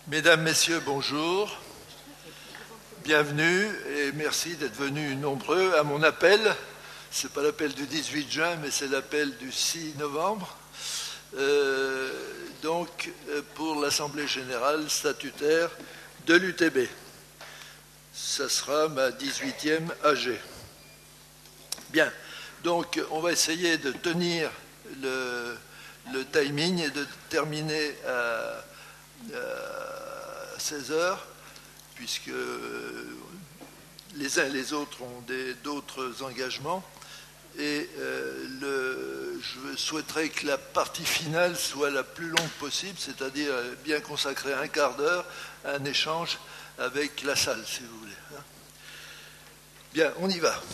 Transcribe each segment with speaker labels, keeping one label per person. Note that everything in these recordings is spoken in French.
Speaker 1: Mesdames, Messieurs, bonjour. Bienvenue et merci d'être venus nombreux à mon appel. Ce n'est pas l'appel du 18 juin, mais c'est l'appel du 6 novembre. Pour l'Assemblée générale statutaire de l'UTB. Ça sera ma 18e AG. Bien, donc on va essayer de tenir le timing et de terminer à 16 heures, puisque les uns et les autres ont d'autres engagements. Et je souhaiterais que la partie finale soit la plus longue possible, c'est-à-dire bien consacrer un quart d'heure à un échange avec la salle, si vous voulez. Bien, on y va.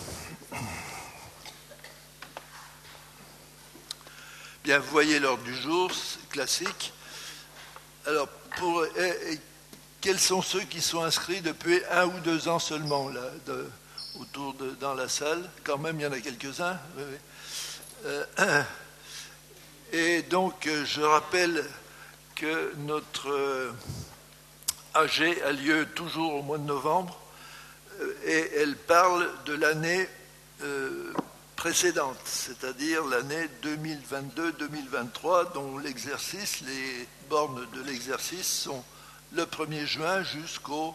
Speaker 1: Bien, vous voyez l'ordre du jour, c'est classique. Alors, quels sont ceux qui sont inscrits depuis 1 ou 2 ans seulement, là, dans la salle? Quand même, il y en a quelques-uns. Oui. Et donc, je rappelle que notre AG a lieu toujours au mois de novembre, et elle parle de l'année précédente, c'est-à-dire l'année 2022-2023, dont l'exercice, les bornes de l'exercice sont le 1er juin jusqu'au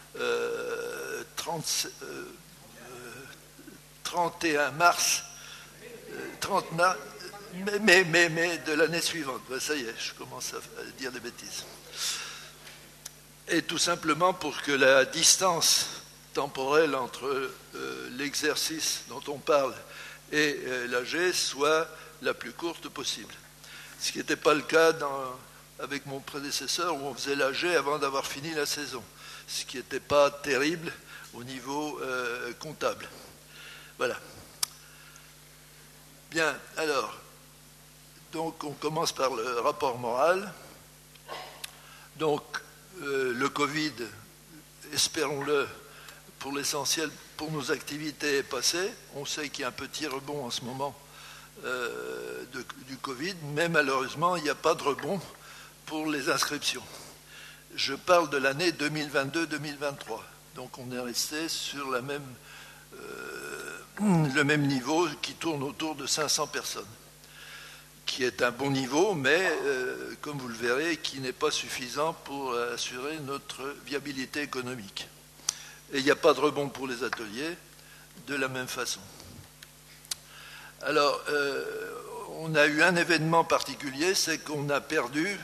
Speaker 1: 31 mars, 30 mai de l'année suivante. Ben, ça y est, je commence à dire des bêtises. Et tout simplement pour que la distance temporelle entre l'exercice dont on parle et l'AG soit la plus courte possible. Ce qui n'était pas le cas avec mon prédécesseur, où on faisait l'AG avant d'avoir fini la saison, ce qui n'était pas terrible au niveau comptable. Voilà. Bien, alors, donc on commence par le rapport moral. Donc, le Covid, espérons-le, pour l'essentiel, pour nos activités est passé. On sait qu'il y a un petit rebond en ce moment du Covid, mais malheureusement, il n'y a pas de rebond pour les inscriptions. Je parle de l'année 2022-2023. Donc on est resté sur le même niveau qui tourne autour de 500 personnes, qui est un bon niveau, mais comme vous le verrez, qui n'est pas suffisant pour assurer notre viabilité économique. Et il n'y a pas de rebond pour les ateliers de la même façon. Alors, on a eu un événement particulier, c'est qu'on a perdu,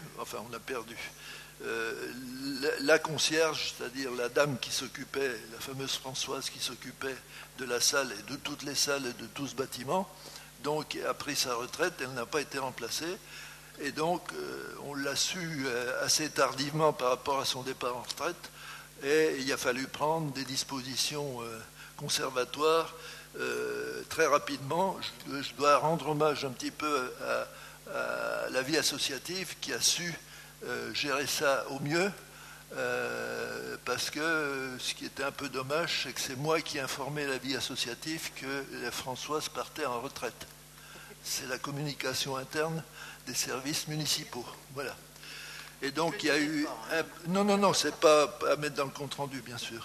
Speaker 1: la concierge, c'est-à-dire la dame qui s'occupait, la fameuse Françoise qui s'occupait de la salle et de toutes les salles et de tout ce bâtiment, donc a pris sa retraite, elle n'a pas été remplacée, et donc on l'a su assez tardivement par rapport à son départ en retraite, et il a fallu prendre des dispositions conservatoires très rapidement. Je dois rendre hommage un petit peu à la vie associative qui a su gérer ça au mieux, parce que ce qui était un peu dommage, c'est que c'est moi qui ai informé la vie associative que Françoise partait en retraite. C'est la communication interne des services municipaux. Voilà. Et donc il y a eu... Non, c'est pas à mettre dans le compte-rendu, bien sûr.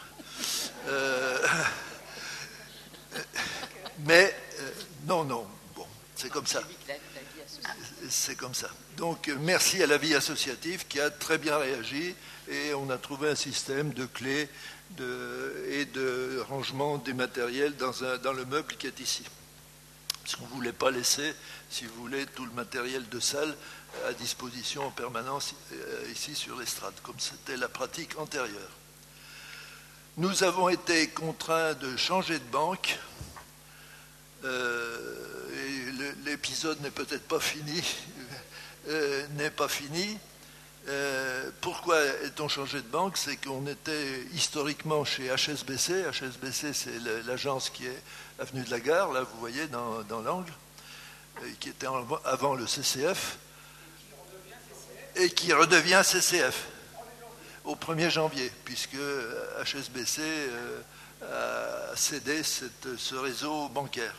Speaker 1: Mais, non, bon, c'est comme ça. C'est comme ça. Donc, merci à la vie associative qui a très bien réagi et on a trouvé un système de clés et de rangement des matériels dans le meuble qui est ici. Parce qu'on ne voulait pas laisser, si vous voulez, tout le matériel de salle à disposition en permanence ici sur l'estrade, comme c'était la pratique antérieure. Nous avons été contraints de changer de banque. Et l'épisode n'est peut-être pas fini. Pourquoi est-on changé de banque? C'est qu'on était historiquement chez HSBC. HSBC, c'est l'agence qui est avenue de la Gare, là, vous voyez, dans l'angle, qui était avant le CCF, et qui redevient CCF au 1er janvier, puisque HSBC a cédé ce réseau bancaire.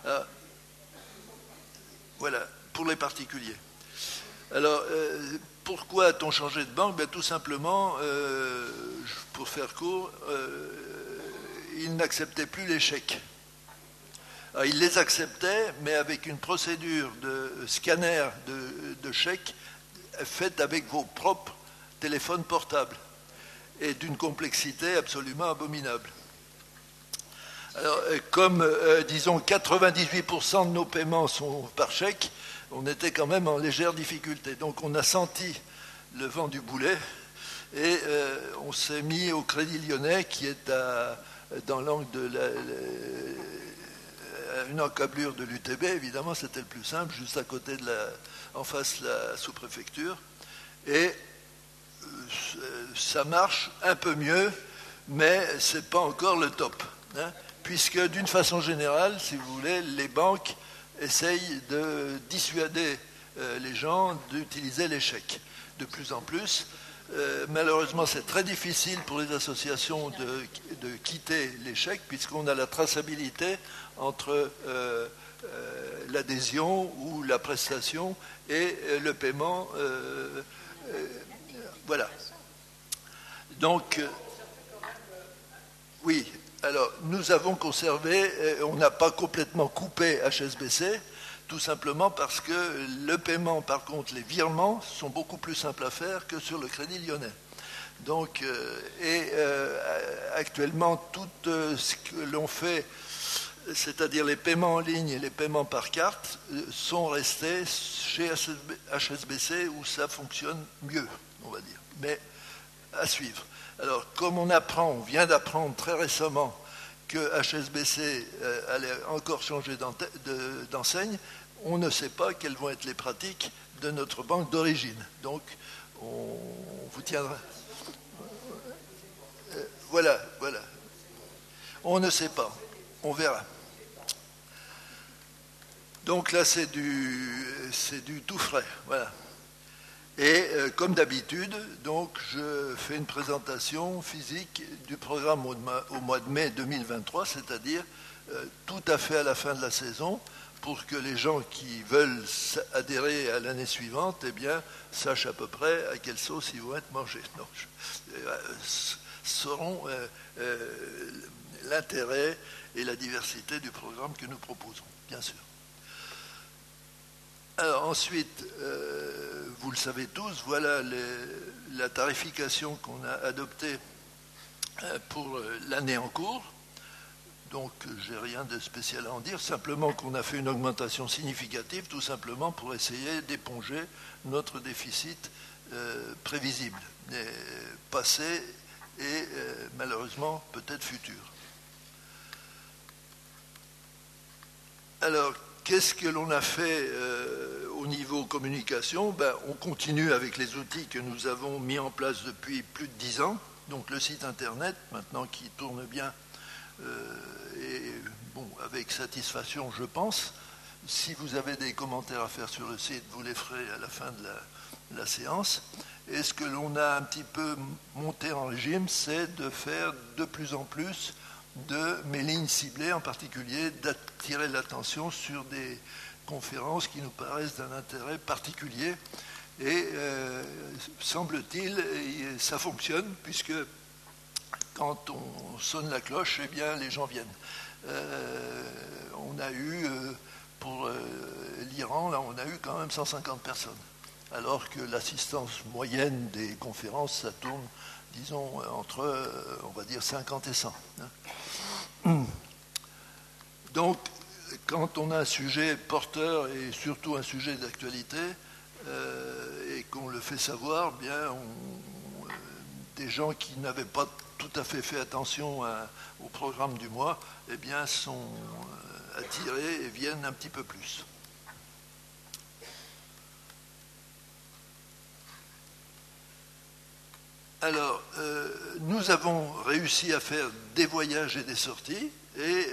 Speaker 1: Voilà, pour les particuliers. Alors, pourquoi a-t-on changé de banque? Tout simplement, pour faire court, ils n'acceptaient plus les chèques. Alors, ils les acceptaient, mais avec une procédure de scanner de chèques faite avec vos propres téléphones portables et d'une complexité absolument abominable. Alors, comme, disons, 98% de nos paiements sont par chèque, on était quand même en légère difficulté. Donc, on a senti le vent du boulet et on s'est mis au Crédit Lyonnais qui est dans l'angle de une encablure de l'UTB. Évidemment, c'était le plus simple, juste à côté en face de la sous-préfecture. Et ça marche un peu mieux, mais ce n'est pas encore le top. Puisque d'une façon générale, si vous voulez, les banques essayent de dissuader les gens d'utiliser les chèques. De plus en plus, malheureusement, c'est très difficile pour les associations de quitter les chèques, puisqu'on a la traçabilité entre l'adhésion ou la prestation et le paiement. Voilà. Donc, oui. Alors, nous avons conservé, on n'a pas complètement coupé HSBC, tout simplement parce que le paiement, par contre, les virements, sont beaucoup plus simples à faire que sur le Crédit Lyonnais. Donc, actuellement, tout ce que l'on fait, c'est-à-dire les paiements en ligne et les paiements par carte, sont restés chez HSBC où ça fonctionne mieux, on va dire. Mais à suivre. Alors, comme on vient d'apprendre très récemment que HSBC allait encore changer d'enseigne, on ne sait pas quelles vont être les pratiques de notre banque d'origine. Donc, on vous tiendra. Voilà. On ne sait pas. On verra. Donc là, c'est du tout frais. Voilà. Et comme d'habitude, donc, je fais une présentation physique du programme au mois de mai 2023, c'est-à-dire tout à fait à la fin de la saison, pour que les gens qui veulent adhérer à l'année suivante, eh bien, sachent à peu près à quelle sauce ils vont être mangés. Donc, sauront l'intérêt et la diversité du programme que nous proposons, bien sûr. Alors ensuite, vous le savez tous, voilà la tarification qu'on a adoptée pour l'année en cours. Donc, j'ai rien de spécial à en dire, simplement qu'on a fait une augmentation significative, tout simplement pour essayer d'éponger notre déficit prévisible, passé et malheureusement peut-être futur. Alors, qu'est-ce que l'on a fait au niveau communication? On continue avec les outils que nous avons mis en place depuis plus de 10 ans. Donc le site internet, maintenant qui tourne bien, et bon, avec satisfaction, je pense. Si vous avez des commentaires à faire sur le site, vous les ferez à la fin de la séance. Et ce que l'on a un petit peu monté en régime, c'est de faire de plus en plus de mes lignes ciblées, en particulier d'attirer l'attention sur des conférences qui nous paraissent d'un intérêt particulier. Et semble-t-il, ça fonctionne, puisque quand on sonne la cloche, eh bien, les gens viennent. On a eu, pour l'Iran, là, on a eu quand même 150 personnes, alors que l'assistance moyenne des conférences, ça tourne, disons, entre, on va dire, 50 et 100. Donc, quand on a un sujet porteur et surtout un sujet d'actualité, et qu'on le fait savoir, bien, des gens qui n'avaient pas tout à fait attention au programme du mois, eh bien, sont attirés et viennent un petit peu plus. Alors, nous avons réussi à faire des voyages et des sorties, et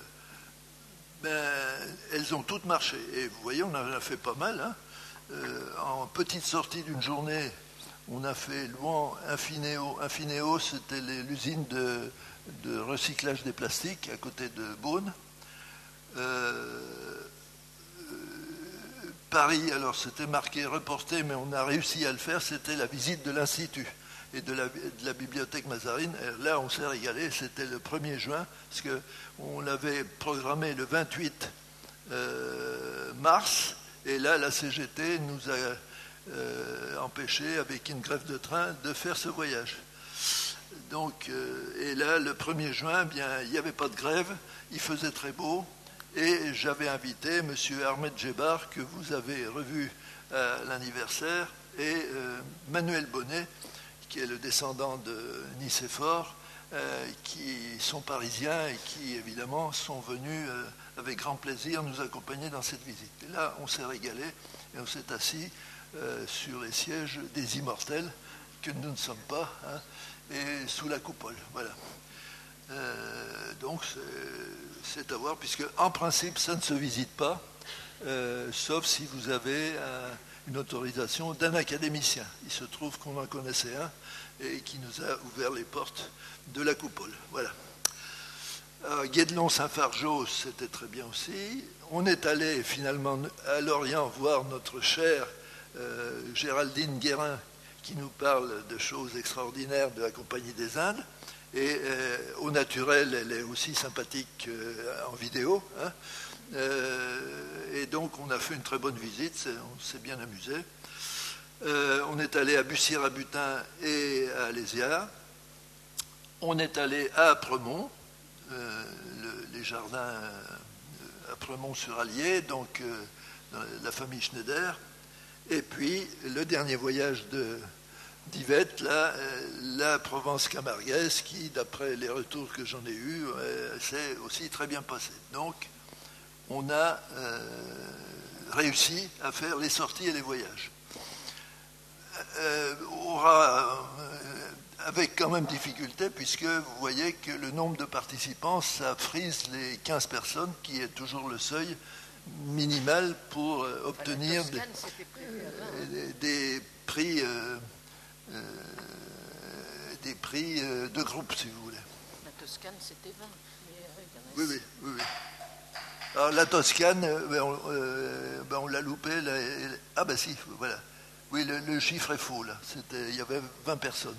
Speaker 1: elles ont toutes marché. Et vous voyez, on en a fait pas mal. Hein. En petite sortie d'une journée, on a fait Louan, Infinéo. Infinéo, c'était l'usine de recyclage des plastiques à côté de Beaune. Paris, alors c'était marqué reporté, mais on a réussi à le faire, c'était la visite de l'Institut et de la bibliothèque Mazarine. Et là, on s'est régalé, c'était le 1er juin, parce qu'on l'avait programmé le 28 mars, et là, la CGT nous a empêché, avec une grève de train, de faire ce voyage. Donc, et là, le 1er juin, bien, il n'y avait pas de grève, il faisait très beau, et j'avais invité M. Ahmed Djebar, que vous avez revu à l'anniversaire, et Manuel Bonnet, qui est le descendant de Nicéphore, qui sont parisiens et qui, évidemment, sont venus avec grand plaisir nous accompagner dans cette visite. Et là, on s'est régalé, et on s'est assis sur les sièges des immortels, que nous ne sommes pas, hein, et sous la coupole. Voilà. Donc c'est à voir, puisque en principe ça ne se visite pas, sauf si vous avez une autorisation d'un académicien. Il se trouve qu'on en connaissait un et qui nous a ouvert les portes de la coupole. Voilà. Guédelon-Saint-Fargeau, c'était très bien aussi. On est allé finalement à Lorient voir notre chère Géraldine Guérin, qui nous parle de choses extraordinaires de la Compagnie des Indes. Et au naturel, elle est aussi sympathique en vidéo. Hein. Et donc, on a fait une très bonne visite, on s'est bien amusé. On est allé à Bussy-Rabutin et à Alésia. On est allé à Apremont, les jardins Apremont-sur-Allier, donc dans la famille Schneider. Et puis, le dernier voyage d'Yvette, la Provence-Camarguaise, qui, d'après les retours que j'en ai eus, s'est aussi très bien passé. Donc, on a réussi à faire les sorties et les voyages. Avec quand même difficulté, puisque vous voyez que le nombre de participants, ça frise les 15 personnes, qui est toujours le seuil minimal pour obtenir des prix de groupe, si vous voulez.
Speaker 2: La Toscane, c'était 20.
Speaker 1: Oui. Alors la Toscane, on l'a loupé. Ah ben si, voilà. Oui, le chiffre est faux, là. Il y avait 20 personnes.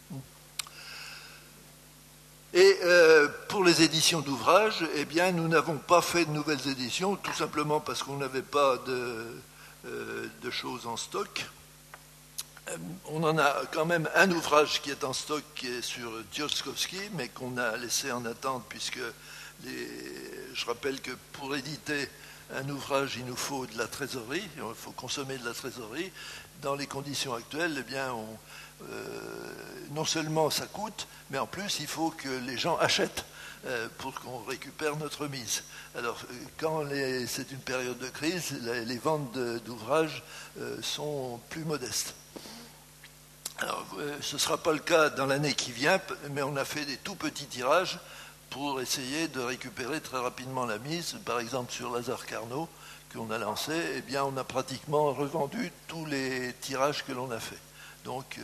Speaker 1: Et pour les éditions d'ouvrages, eh bien, nous n'avons pas fait de nouvelles éditions, tout simplement parce qu'on n'avait pas de choses en stock. On en a quand même un ouvrage qui est en stock, qui est sur Tchaikovsky, mais qu'on a laissé en attente, puisque je rappelle que pour éditer un ouvrage, il nous faut de la trésorerie, il faut consommer de la trésorerie. Dans les conditions actuelles, eh bien, non seulement ça coûte, mais en plus il faut que les gens achètent pour qu'on récupère notre mise. Alors quand c'est une période de crise, les ventes d'ouvrages sont plus modestes. Alors ce ne sera pas le cas dans l'année qui vient, mais on a fait des tout petits tirages pour essayer de récupérer très rapidement la mise. Par exemple sur Lazare Carnot qu'on a lancé, eh bien on a pratiquement revendu tous les tirages que l'on a fait. Donc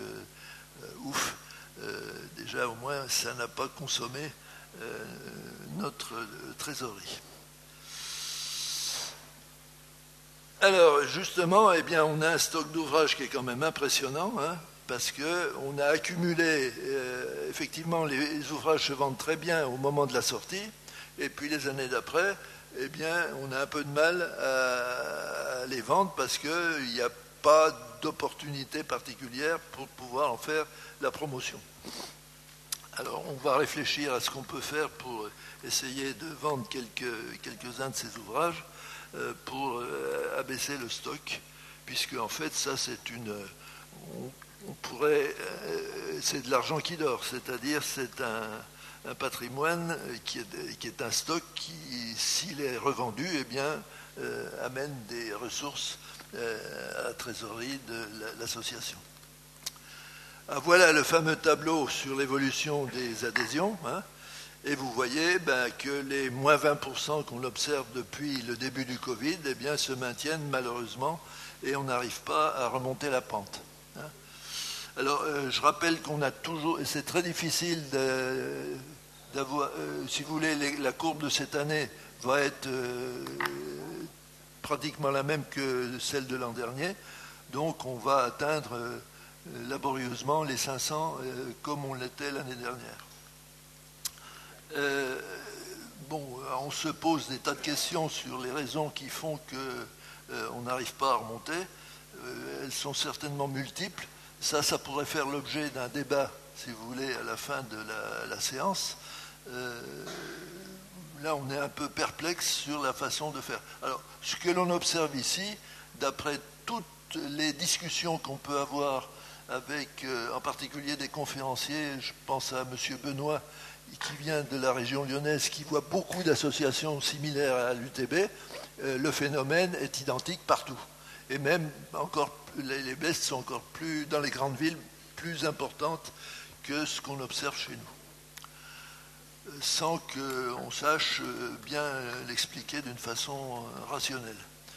Speaker 1: déjà au moins ça n'a pas consommé notre trésorerie. Alors justement, eh bien, on a un stock d'ouvrages qui est quand même impressionnant, hein, parce qu'on a accumulé, effectivement les ouvrages se vendent très bien au moment de la sortie, et puis les années d'après, eh bien, on a un peu de mal à les vendre parce qu'il n'y a pas d'opportunité particulière pour pouvoir en faire la promotion. Alors on va réfléchir à ce qu'on peut faire pour essayer de vendre quelques-uns de ces ouvrages pour abaisser le stock, puisque en fait ça c'est c'est de l'argent qui dort, c'est-à-dire c'est un patrimoine qui est un stock qui, s'il est revendu, eh bien, amène des ressources à la trésorerie de l'association. Voilà le fameux tableau sur l'évolution des adhésions, hein, et vous voyez que les moins 20% qu'on observe depuis le début du Covid, eh bien, se maintiennent malheureusement, et on n'arrive pas à remonter la pente. Hein. Alors, je rappelle qu'on a toujours, et c'est très difficile d'avoir, si vous voulez, la courbe de cette année va être pratiquement la même que celle de l'an dernier. Donc on va atteindre laborieusement les 500 comme on l'était l'année dernière. On se pose des tas de questions sur les raisons qui font qu'on n'arrive pas à remonter. Elles sont certainement multiples. Ça pourrait faire l'objet d'un débat, si vous voulez, à la fin de la séance. Là, on est un peu perplexe sur la façon de faire. Alors, ce que l'on observe ici, d'après toutes les discussions qu'on peut avoir avec, en particulier des conférenciers, je pense à M. Benoît, qui vient de la région lyonnaise, qui voit beaucoup d'associations similaires à l'UTB, le phénomène est identique partout. Et même, encore, les baisses sont encore plus, dans les grandes villes, plus importantes que ce qu'on observe chez nous, sans qu'on sache bien l'expliquer d'une façon rationnelle.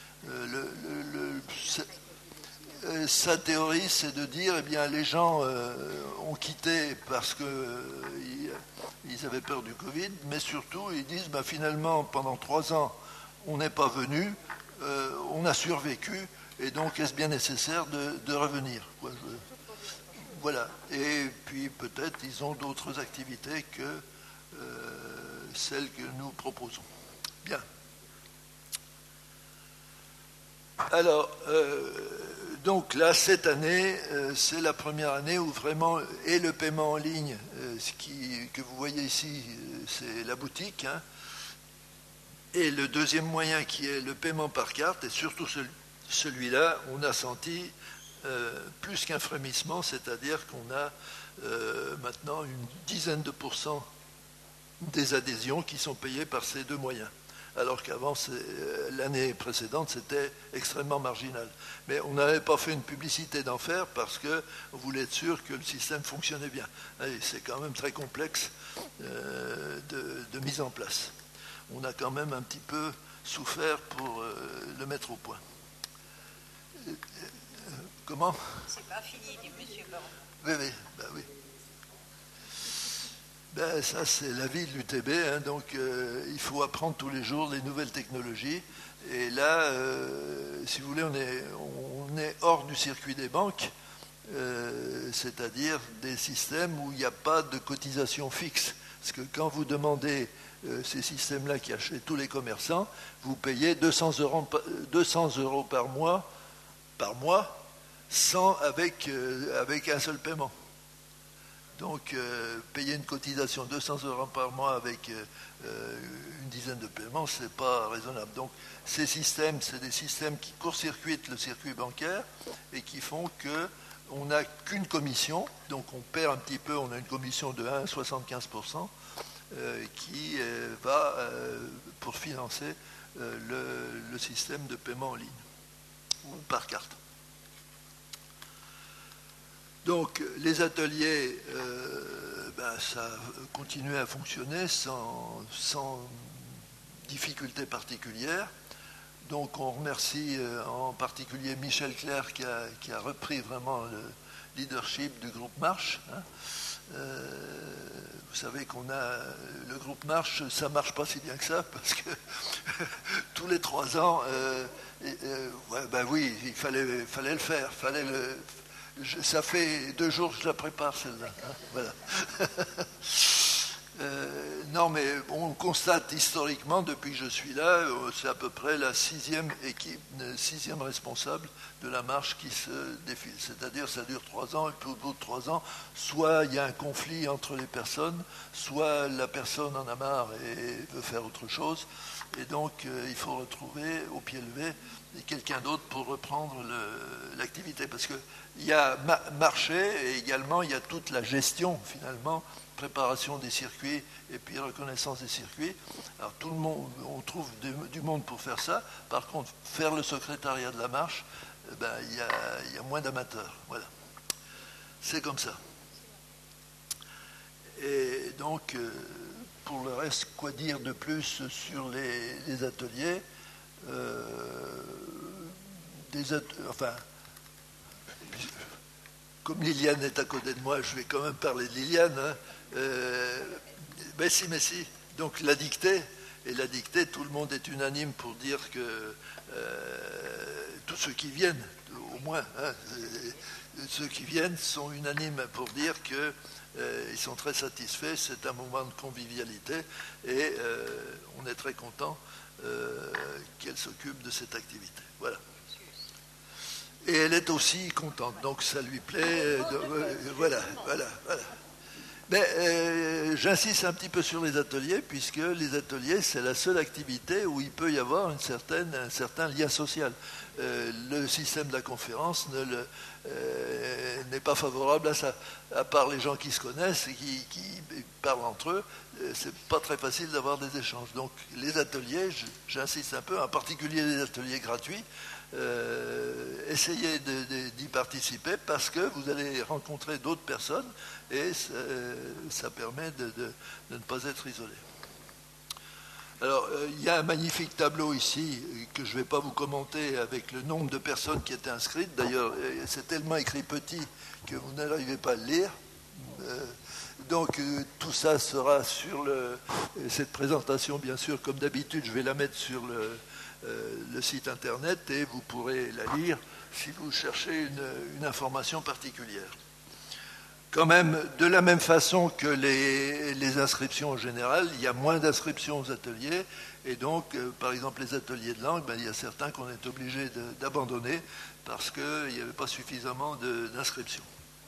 Speaker 1: Sa théorie, c'est de dire, les gens ont quitté parce qu'ils avaient peur du Covid, mais surtout, ils disent, finalement, pendant 3 ans, on n'est pas venu, on a survécu, et donc, est-ce bien nécessaire de revenir, quoi. Voilà. Et puis, peut-être, ils ont d'autres activités que celles que nous proposons. Bien. Alors, donc là, cette année, c'est la première année où vraiment, et le paiement en ligne, que vous voyez ici, c'est la boutique, hein, et le deuxième moyen qui est le paiement par carte, et surtout celui-là, on a senti plus qu'un frémissement, c'est-à-dire qu'on a maintenant une dizaine de pourcents des adhésions qui sont payées par ces deux moyens. Alors qu'avant, l'année précédente, c'était extrêmement marginal. Mais on n'avait pas fait une publicité d'enfer parce qu'on voulait être sûr que le système fonctionnait bien. Et c'est quand même très complexe de mise en place. On a quand même un petit peu souffert pour le mettre au point. Comment ?
Speaker 2: C'est pas fini, dit M. Baron.
Speaker 1: Oui. Ça, c'est la vie de l'UTB, hein, donc il faut apprendre tous les jours les nouvelles technologies. Et là, si vous voulez, on est hors du circuit des banques, c'est-à-dire des systèmes où il n'y a pas de cotisation fixe. Parce que quand vous demandez ces systèmes-là qui achètent tous les commerçants, vous payez 200 euros par mois, avec un seul paiement. Donc, payer une cotisation de 200 euros par mois avec une dizaine de paiements, ce n'est pas raisonnable. Donc, ces systèmes, c'est des systèmes qui court-circuitent le circuit bancaire et qui font qu'on n'a qu'une commission, donc on perd un petit peu, on a une commission de 1,75% qui va pour financer le système de paiement en ligne ou par carte. Donc, les ateliers, ça continuait à fonctionner sans difficulté particulière. Donc, on remercie en particulier Michel Clerc qui a repris vraiment le leadership du groupe Marche. Hein. Vous savez qu'on a le groupe Marche, ça ne marche pas si bien que ça, parce que tous les 3 ans, il fallait le faire, ça fait 2 jours que je la prépare, celle-là. Hein, voilà. Non, mais on constate historiquement, depuis que je suis là, c'est à peu près la 6e responsable de la marche qui se défile. C'est-à-dire, ça dure 3 ans, et puis au bout de 3 ans, soit il y a un conflit entre les personnes, soit la personne en a marre et veut faire autre chose. Et donc, il faut retrouver au pied levé quelqu'un d'autre pour reprendre l'activité. Parce qu'il y a marché et également il y a toute la gestion, finalement, préparation des circuits et puis reconnaissance des circuits. Alors, tout le monde, on trouve du monde pour faire ça. Par contre, faire le secrétariat de la marche, il y a moins d'amateurs. Voilà. C'est comme ça. Et donc, pour le reste, quoi dire de plus sur les ateliers comme Liliane est à côté de moi, je vais quand même parler de Liliane. Hein. Mais si. Donc la dictée, Et la dictée, tout le monde est unanime pour dire que tous ceux qui viennent, au moins, hein, ceux qui viennent sont unanimes pour dire qu'ils sont très satisfaits, c'est un moment de convivialité et on est très content qu'elle s'occupe de cette activité. Voilà. Et elle est aussi contente, donc ça lui plaît. Voilà. Mais j'insiste un petit peu sur les ateliers, puisque les ateliers, c'est la seule activité où il peut y avoir un certain lien social. Le système de la conférence n'est pas favorable à ça. À part les gens qui se connaissent et qui parlent entre eux, c'est pas très facile d'avoir des échanges. Donc les ateliers, j'insiste un peu, en particulier les ateliers gratuits, essayez d'y participer parce que vous allez rencontrer d'autres personnes et ça permet de ne pas être isolé. Alors, il y a un magnifique tableau ici que je ne vais pas vous commenter avec le nombre de personnes qui étaient inscrites. D'ailleurs, c'est tellement écrit petit que vous n'arrivez pas à le lire. Donc, tout ça sera sur cette présentation, bien sûr, comme d'habitude, je vais la mettre sur le site internet et vous pourrez la lire si vous cherchez une information particulière. Quand même, de la même façon que les inscriptions en général, il y a moins d'inscriptions aux ateliers et donc, par exemple, les ateliers de langue, il y a certains qu'on est obligé d'abandonner parce qu'il n'y avait pas suffisamment d'inscriptions.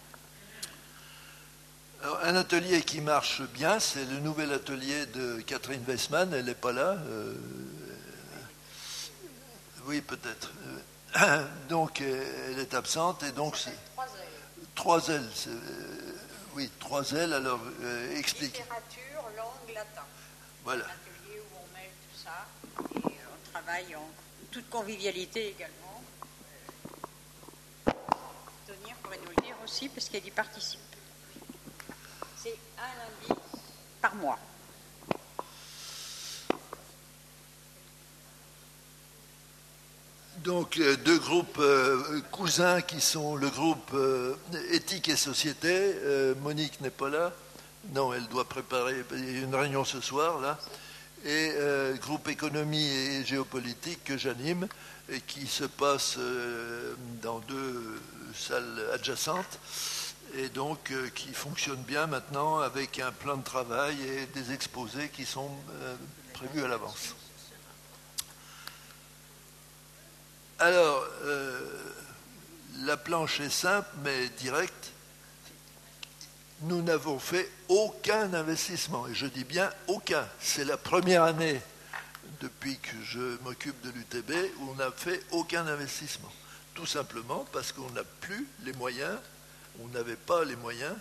Speaker 1: Alors, un atelier qui marche bien, c'est le nouvel atelier de Catherine Weissmann, elle n'est pas là. Oui, peut-être. Donc, elle est absente et donc c'est... 3 L. Oui, 3 L, alors explique.
Speaker 2: Littérature, langue, latin.
Speaker 1: Voilà.
Speaker 2: Un atelier où on mêle tout ça et on travaille en toute convivialité également. Tonia pourrait nous le dire aussi parce qu'elle y participe. C'est un lundi par mois.
Speaker 1: Donc, 2 groupes cousins qui sont le groupe éthique et société. Monique n'est pas là. Non, elle doit préparer une réunion ce soir, là. Et groupe économie et géopolitique que j'anime et qui se passe dans 2 salles adjacentes et donc qui fonctionne bien maintenant avec un plan de travail et des exposés qui sont prévus à l'avance. Alors, la planche est simple mais directe. Nous n'avons fait aucun investissement, et je dis bien aucun. C'est la première année depuis que je m'occupe de l'UTB où on n'a fait aucun investissement. Tout simplement parce qu'on n'a plus les moyens, on n'avait pas les moyens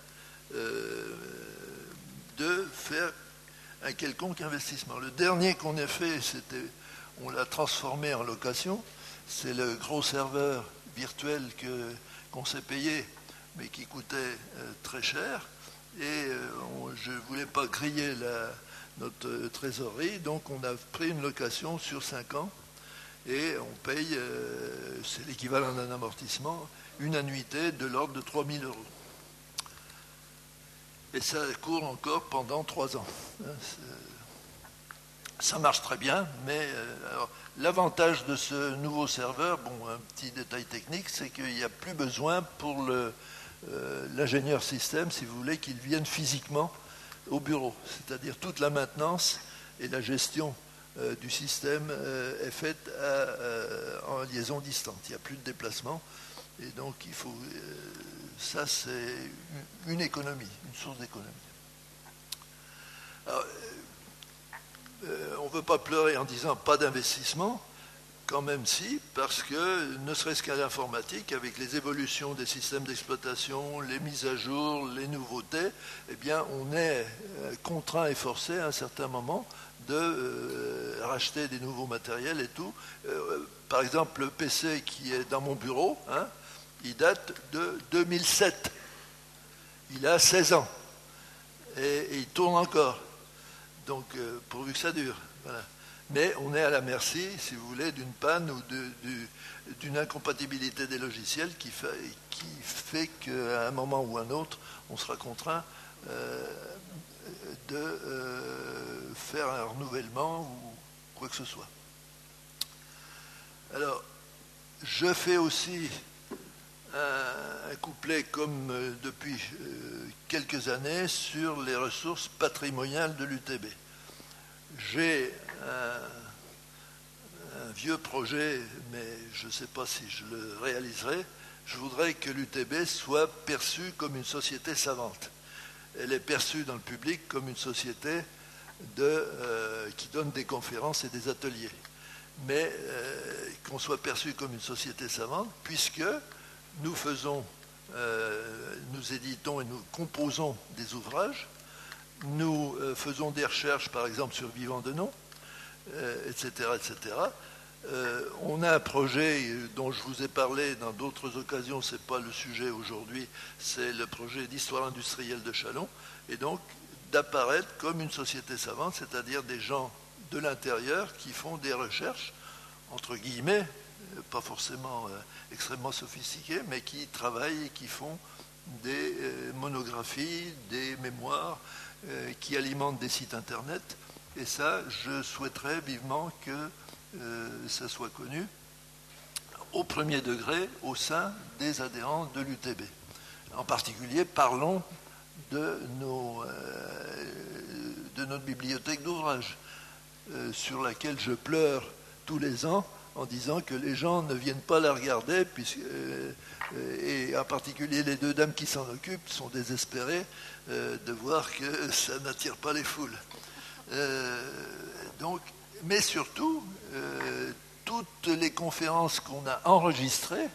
Speaker 1: de faire un quelconque investissement. Le dernier qu'on ait fait, on l'a transformé en location. C'est le gros serveur virtuel qu'on s'est payé, mais qui coûtait très cher. Et je ne voulais pas griller notre trésorerie, donc on a pris une location sur 5 ans et on paye, c'est l'équivalent d'un amortissement, une annuité de l'ordre de 3 000 €. Et ça court encore pendant 3 ans. Ça marche très bien, mais alors, l'avantage de ce nouveau serveur, bon, un petit détail technique, c'est qu'il n'y a plus besoin pour l'ingénieur système, si vous voulez, qu'il vienne physiquement au bureau. C'est-à-dire toute la maintenance et la gestion du système est faite en liaison distante. Il n'y a plus de déplacement. Et donc, ça, c'est une économie, une source d'économie. Alors, on ne veut pas pleurer en disant pas d'investissement, quand même si, parce que ne serait-ce qu'à l'informatique, avec les évolutions des systèmes d'exploitation, les mises à jour, les nouveautés, eh bien on est contraint et forcé à un certain moment de racheter des nouveaux matériels et tout. Par exemple, le PC qui est dans mon bureau, il date de 2007. Il a 16 ans et il tourne encore. Donc, pourvu que ça dure. Voilà. Mais on est à la merci, si vous voulez, d'une panne ou d'une incompatibilité des logiciels qui fait qu'à un moment ou un autre, on sera contraint de faire un renouvellement ou quoi que ce soit. Alors, je fais aussi un couplet comme depuis quelques années sur les ressources patrimoniales de l'UTB. J'ai un vieux projet, mais je ne sais pas si je le réaliserai. Je voudrais que l'UTB soit perçue comme une société savante. Elle est perçue dans le public comme une société qui donne des conférences et des ateliers. Mais qu'on soit perçu comme une société savante, puisque nous éditons et nous composons des ouvrages, nous faisons des recherches, par exemple, sur Vivant de Nom, etc., etc. On a un projet dont je vous ai parlé dans d'autres occasions, ce n'est pas le sujet aujourd'hui, c'est le projet d'histoire industrielle de Châlons, et donc d'apparaître comme une société savante, c'est-à-dire des gens de l'intérieur qui font des recherches, entre guillemets, pas forcément extrêmement sophistiquées, mais qui travaillent et qui font des monographies, des mémoires, qui alimentent des sites internet. Et ça, je souhaiterais vivement que ça soit connu au premier degré au sein des adhérents de l'UTB. En particulier, parlons de notre bibliothèque d'ouvrages, sur laquelle je pleure tous les ans en disant que les gens ne viennent pas la regarder, et en particulier les deux dames qui s'en occupent sont désespérées de voir que ça n'attire pas les foules. Mais surtout, toutes les conférences qu'on a enregistrées,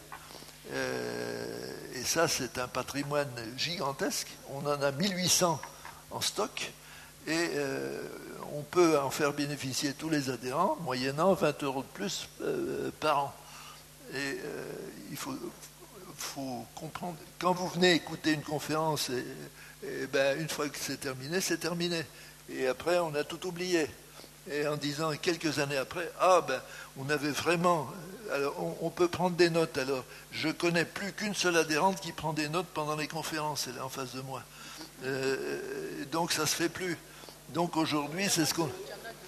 Speaker 1: et ça c'est un patrimoine gigantesque, on en a 1800 en stock, et on peut en faire bénéficier tous les adhérents, moyennant 20 € de plus par an. Et il faut comprendre, quand vous venez écouter une conférence, une fois que c'est terminé. Et après, on a tout oublié. Et en disant, quelques années après, on avait vraiment... Alors, on peut prendre des notes. Alors, je connais plus qu'une seule adhérente qui prend des notes pendant les conférences. Elle est en face de moi. Donc, ça se fait plus. Donc, aujourd'hui, c'est ce qu'on...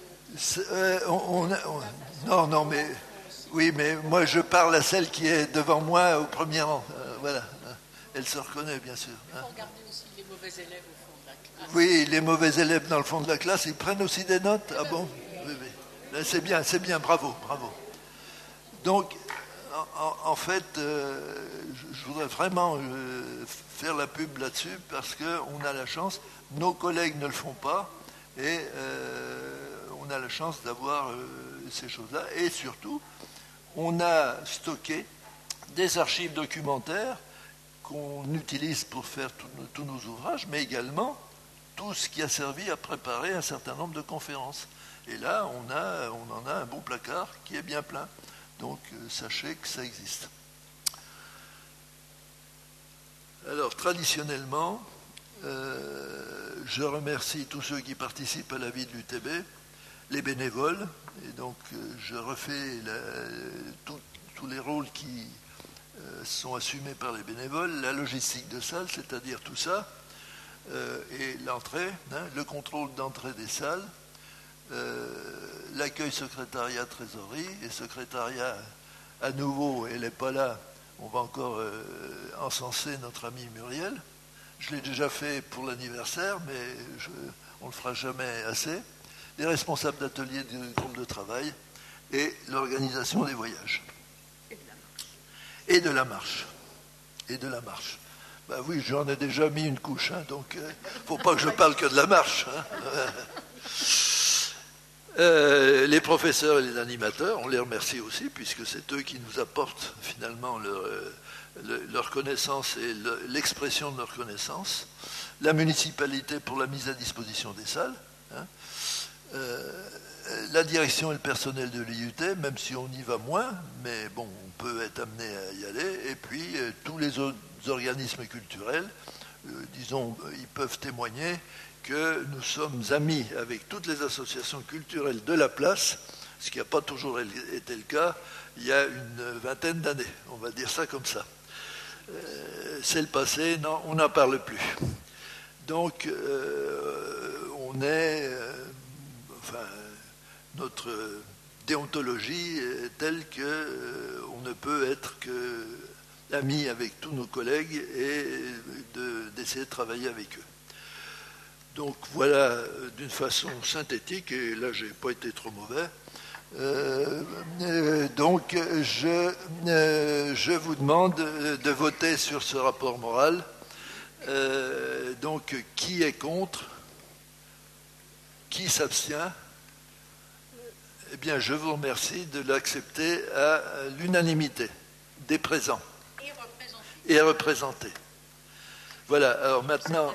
Speaker 1: Non, mais... Oui, mais moi, je parle à celle qui est devant moi au premier rang. Voilà. Elle se reconnaît, bien sûr.
Speaker 3: Il faut regarder aussi les mauvais élèves au fond de la classe.
Speaker 1: Oui, les mauvais élèves dans le fond de la classe, ils prennent aussi des notes. Ah bon? Oui. C'est bien, bravo. Donc, en fait, je voudrais vraiment faire la pub là-dessus parce qu'on a la chance, nos collègues ne le font pas, et on a la chance d'avoir ces choses-là. Et surtout, on a stocké des archives documentaires qu'on utilise pour faire tous nos ouvrages, mais également tout ce qui a servi à préparer un certain nombre de conférences. Et là, on en a un bon placard qui est bien plein. Donc, sachez que ça existe. Alors, traditionnellement, je remercie tous ceux qui participent à la vie de l'UTB, les bénévoles, et donc je refais tous les rôles qui sont assumés par les bénévoles, la logistique de salle, c'est-à-dire tout ça, et l'entrée, le contrôle d'entrée des salles, l'accueil secrétariat trésorerie, et secrétariat à nouveau, elle n'est pas là, on va encore encenser notre ami Muriel. Je l'ai déjà fait pour l'anniversaire, mais on ne le fera jamais assez. Les responsables d'ateliers du groupe de travail et l'organisation des voyages. Et de la marche. Ben oui, j'en ai déjà mis une couche, donc il ne faut pas que je parle que de la marche. Les professeurs et les animateurs, on les remercie aussi, puisque c'est eux qui nous apportent finalement leur connaissance et l'expression de leur connaissance. La municipalité pour la mise à disposition des salles. La direction et le personnel de l'IUT, même si on y va moins, mais bon, on peut être amené à y aller. Et puis, tous les autres organismes culturels, disons, ils peuvent témoigner que nous sommes amis avec toutes les associations culturelles de la place, ce qui n'a pas toujours été le cas il y a une vingtaine d'années, on va dire ça comme ça. C'est le passé, non, on n'en parle plus. Donc, on est, notre déontologie est telle qu'on ne peut être que ami avec tous nos collègues et d'essayer de travailler avec eux. Donc voilà, d'une façon synthétique, et là j'ai pas été trop mauvais. Donc je vous demande de voter sur ce rapport moral. Donc qui est contre? Qui s'abstient? Eh bien, je vous remercie de l'accepter à l'unanimité des présents et représentés. Voilà, alors maintenant,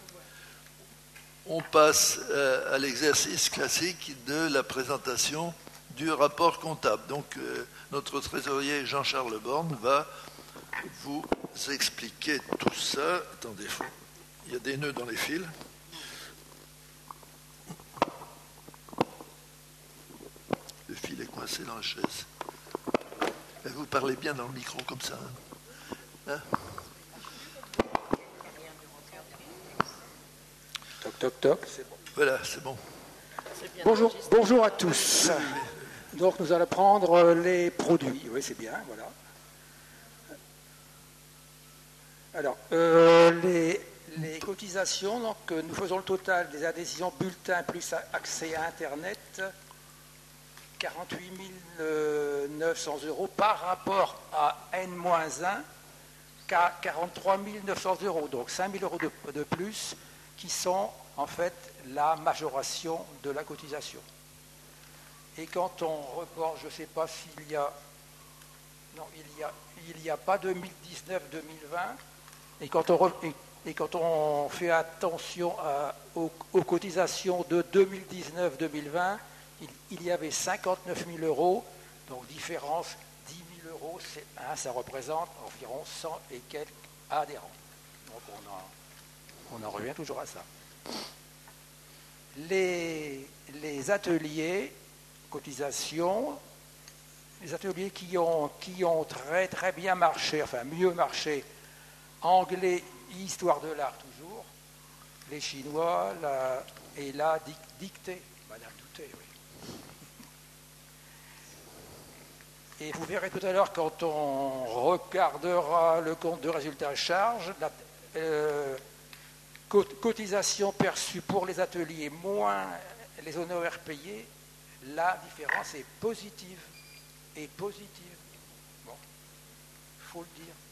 Speaker 1: on passe à l'exercice classique de la présentation du rapport comptable. Donc, notre trésorier Jean-Charles Borne va vous expliquer tout ça. Attendez, il y a des nœuds dans les fils. Le fil est coincé dans la chaise. Et vous parlez bien dans le micro comme ça. Hein?
Speaker 4: Toc, toc, toc, c'est bon.
Speaker 1: Voilà, c'est bon.
Speaker 4: Bonjour à tous. Donc nous allons prendre les produits. Oui, c'est bien, voilà. Alors, les cotisations, donc nous faisons le total des adhésions bulletins plus accès à Internet, 48 900 € par rapport à N-1, 43 900 €, donc 5 000 € de plus, qui sont en fait la majoration de la cotisation. Et quand on reporte, je ne sais pas s'il y a... Non, il n'y a pas 2019-2020. Et quand on fait attention aux cotisations de 2019-2020, il y avait 59 000 €, donc différence 10 000 €, ça représente environ 100 et quelques adhérents. Donc on en revient toujours à ça. Les ateliers, cotisations, les ateliers qui ont très très bien marché, enfin mieux marché, anglais, histoire de l'art toujours, les Chinois, et la dictée, Madame Douté, oui. Et vous verrez tout à l'heure, quand on regardera le compte de résultat charge, la cotisation perçue pour les ateliers moins les honoraires payés, la différence est positive. Et positive. Bon, il faut le dire.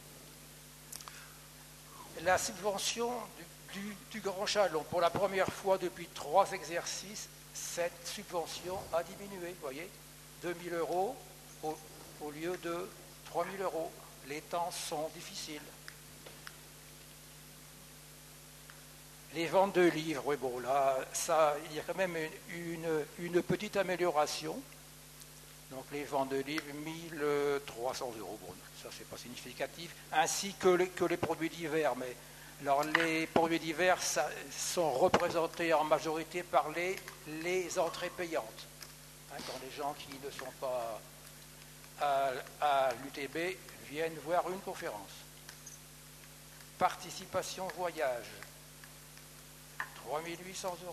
Speaker 4: La subvention du Grand Chalon, pour la première fois depuis 3 exercices, cette subvention a diminué, vous voyez, 2 000 € au lieu de 3 000 €. Les temps sont difficiles. Les ventes de livres, oui, bon, là, ça, il y a quand même une petite amélioration. Donc les ventes de livres, 1 300 €, bon, ça c'est pas significatif, ainsi que les produits divers. Mais alors les produits divers sont représentés en majorité par les entrées payantes. Hein, quand les gens qui ne sont pas à l'UTB viennent voir une conférence. Participation voyage, 3 800 €.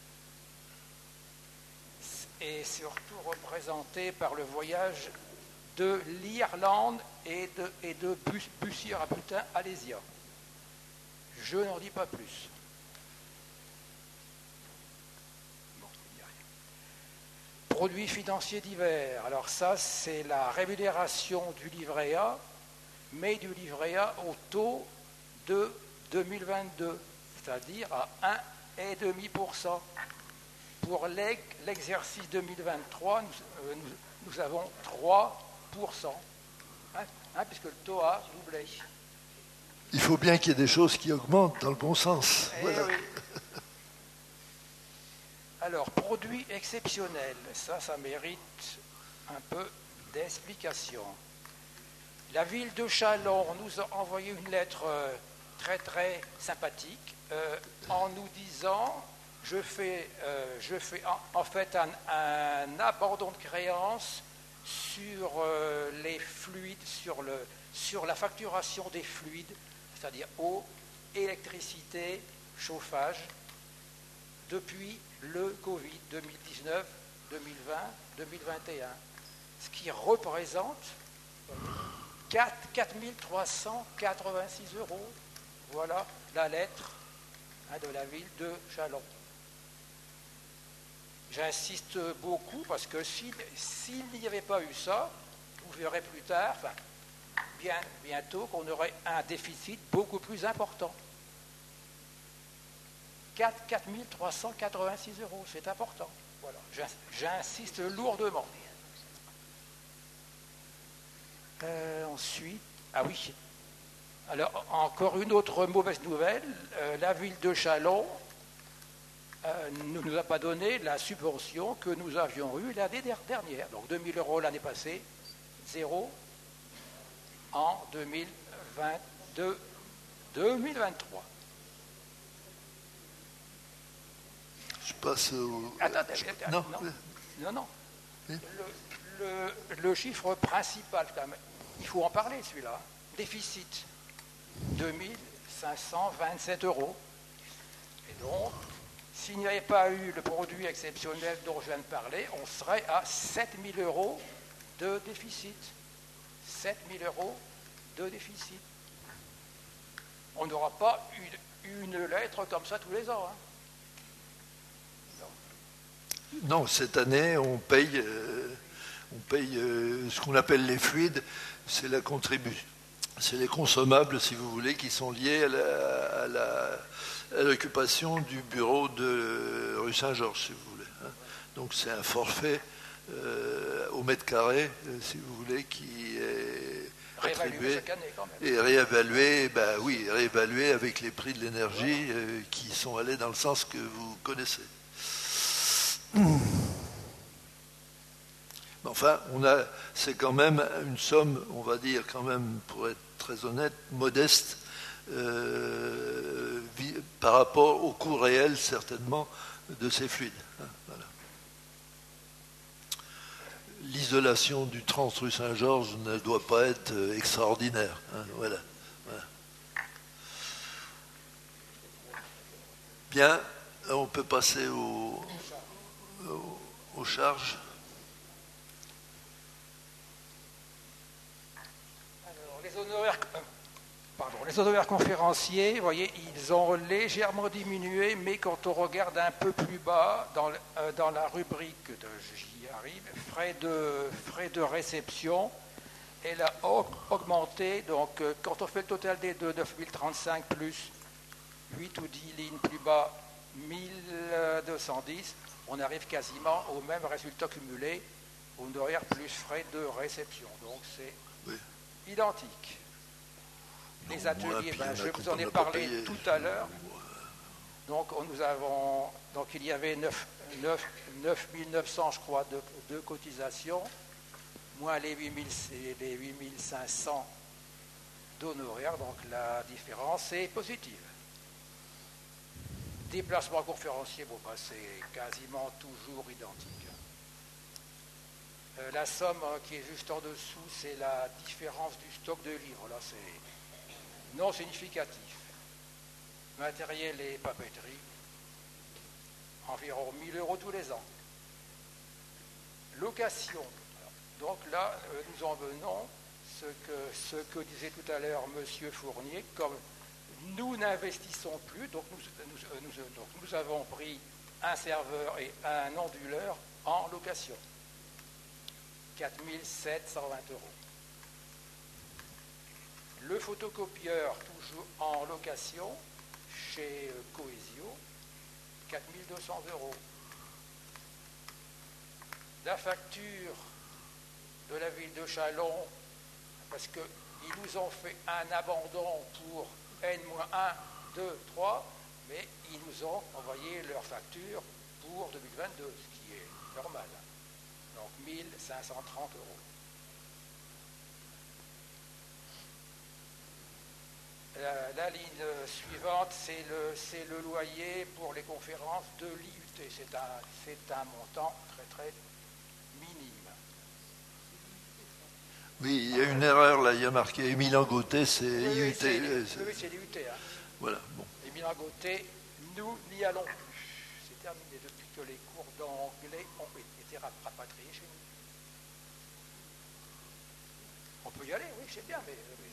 Speaker 4: Et surtout représenté par le voyage de l'Irlande et de Bussière-à-Butin à Alésia. Je n'en dis pas plus. Bon, il n'y a rien. Produits financiers divers. Alors ça, c'est la rémunération du livret A, mais du livret A au taux de 2022, c'est-à-dire à 1,5%. Pour l'exercice 2023, nous avons 3%, puisque le taux a doublé.
Speaker 1: Il faut bien qu'il y ait des choses qui augmentent dans le bon sens. Voilà.
Speaker 4: Oui. Alors, produits exceptionnels, ça mérite un peu d'explication. La ville de Châlons nous a envoyé une lettre très très sympathique en nous disant... Je fais en fait un abandon de créance sur les fluides, sur la facturation des fluides, c'est-à-dire eau, électricité, chauffage depuis le Covid 2019, 2020, 2021, ce qui représente 4 386 €. Voilà la lettre de la ville de Châlons. J'insiste beaucoup parce que s'il n'y avait pas eu ça, vous verrez plus tard, bientôt, qu'on aurait un déficit beaucoup plus important. 4 386 €, c'est important. Voilà, j'insiste lourdement. Ensuite, ah oui, alors encore une autre mauvaise nouvelle, la ville de Châlons ne nous a pas donné la subvention que nous avions eue l'année dernière. Donc 2 000 € l'année passée, 0 en 2023.
Speaker 1: Je passe au...
Speaker 4: Attendez, non.
Speaker 1: Oui.
Speaker 4: Le chiffre principal, quand même, il faut en parler celui-là. Déficit, 2 527 €. Et donc, s'il n'y avait pas eu le produit exceptionnel dont je viens de parler, on serait à 7 000 € de déficit. 7 000 € de déficit. On n'aura pas une lettre comme ça tous les ans. Hein.
Speaker 1: Non, cette année, on paye ce qu'on appelle les fluides, c'est la contribution. C'est les consommables, si vous voulez, qui sont liés à l'occupation du bureau de rue Saint-Georges, si vous voulez. Donc c'est un forfait au mètre carré, si vous voulez, qui est attribué
Speaker 4: chaque année, quand même.
Speaker 1: et réévalué avec les prix de l'énergie qui sont allés dans le sens que vous connaissez. Enfin, c'est quand même une somme, on va dire quand même, pour être très honnête, modeste, par rapport au coût réel, certainement, de ces fluides. Voilà. L'isolation du 30 rue Saint-Georges ne doit pas être extraordinaire. Voilà. Bien, on peut passer aux charges.
Speaker 4: Les honoraires conférenciers, vous voyez, ils ont légèrement diminué, mais quand on regarde un peu plus bas, dans la rubrique j'y arrive, frais de réception, elle a augmenté. Donc, quand on fait le total des deux, 9035 plus 8 ou 10 lignes plus bas, 1210, on arrive quasiment au même résultat cumulé, honoraires plus frais de réception. Donc, c'est identique. Les ateliers, je vous en ai parlé tout à l'heure. Donc, il y avait 9 900, je crois, de cotisations, moins les 8 500 d'honoraires. Donc, la différence est positive. Déplacement conférencier, c'est quasiment toujours identique. La somme qui est juste en dessous, c'est la différence du stock de livres. Là, c'est non significatif. Matériel et papeterie, environ 1 000 € tous les ans. Location. Donc là, nous en venons ce que disait tout à l'heure M. Fournier, comme nous n'investissons plus, donc nous avons pris un serveur et un onduleur en location. 4 720 €. Le photocopieur, toujours en location, chez Cohesio, 4 200 €. La facture de la ville de Châlons, parce qu'ils nous ont fait un abandon pour N-1, 2, 3, mais ils nous ont envoyé leur facture pour 2022, ce qui est normal. Donc 1 530 €. La ligne suivante, c'est le loyer pour les conférences de l'IUT. C'est un montant très très minime.
Speaker 1: Oui, il y a une erreur là, il y a marqué Émile Angoté, c'est IUT.
Speaker 4: Oui, c'est l'IUT. Hein.
Speaker 1: Voilà, bon.
Speaker 4: Émile Angoté, nous n'y allons plus. C'est terminé depuis que les cours d'anglais ont été rapatriés chez nous. On peut y aller, oui, c'est bien, mais...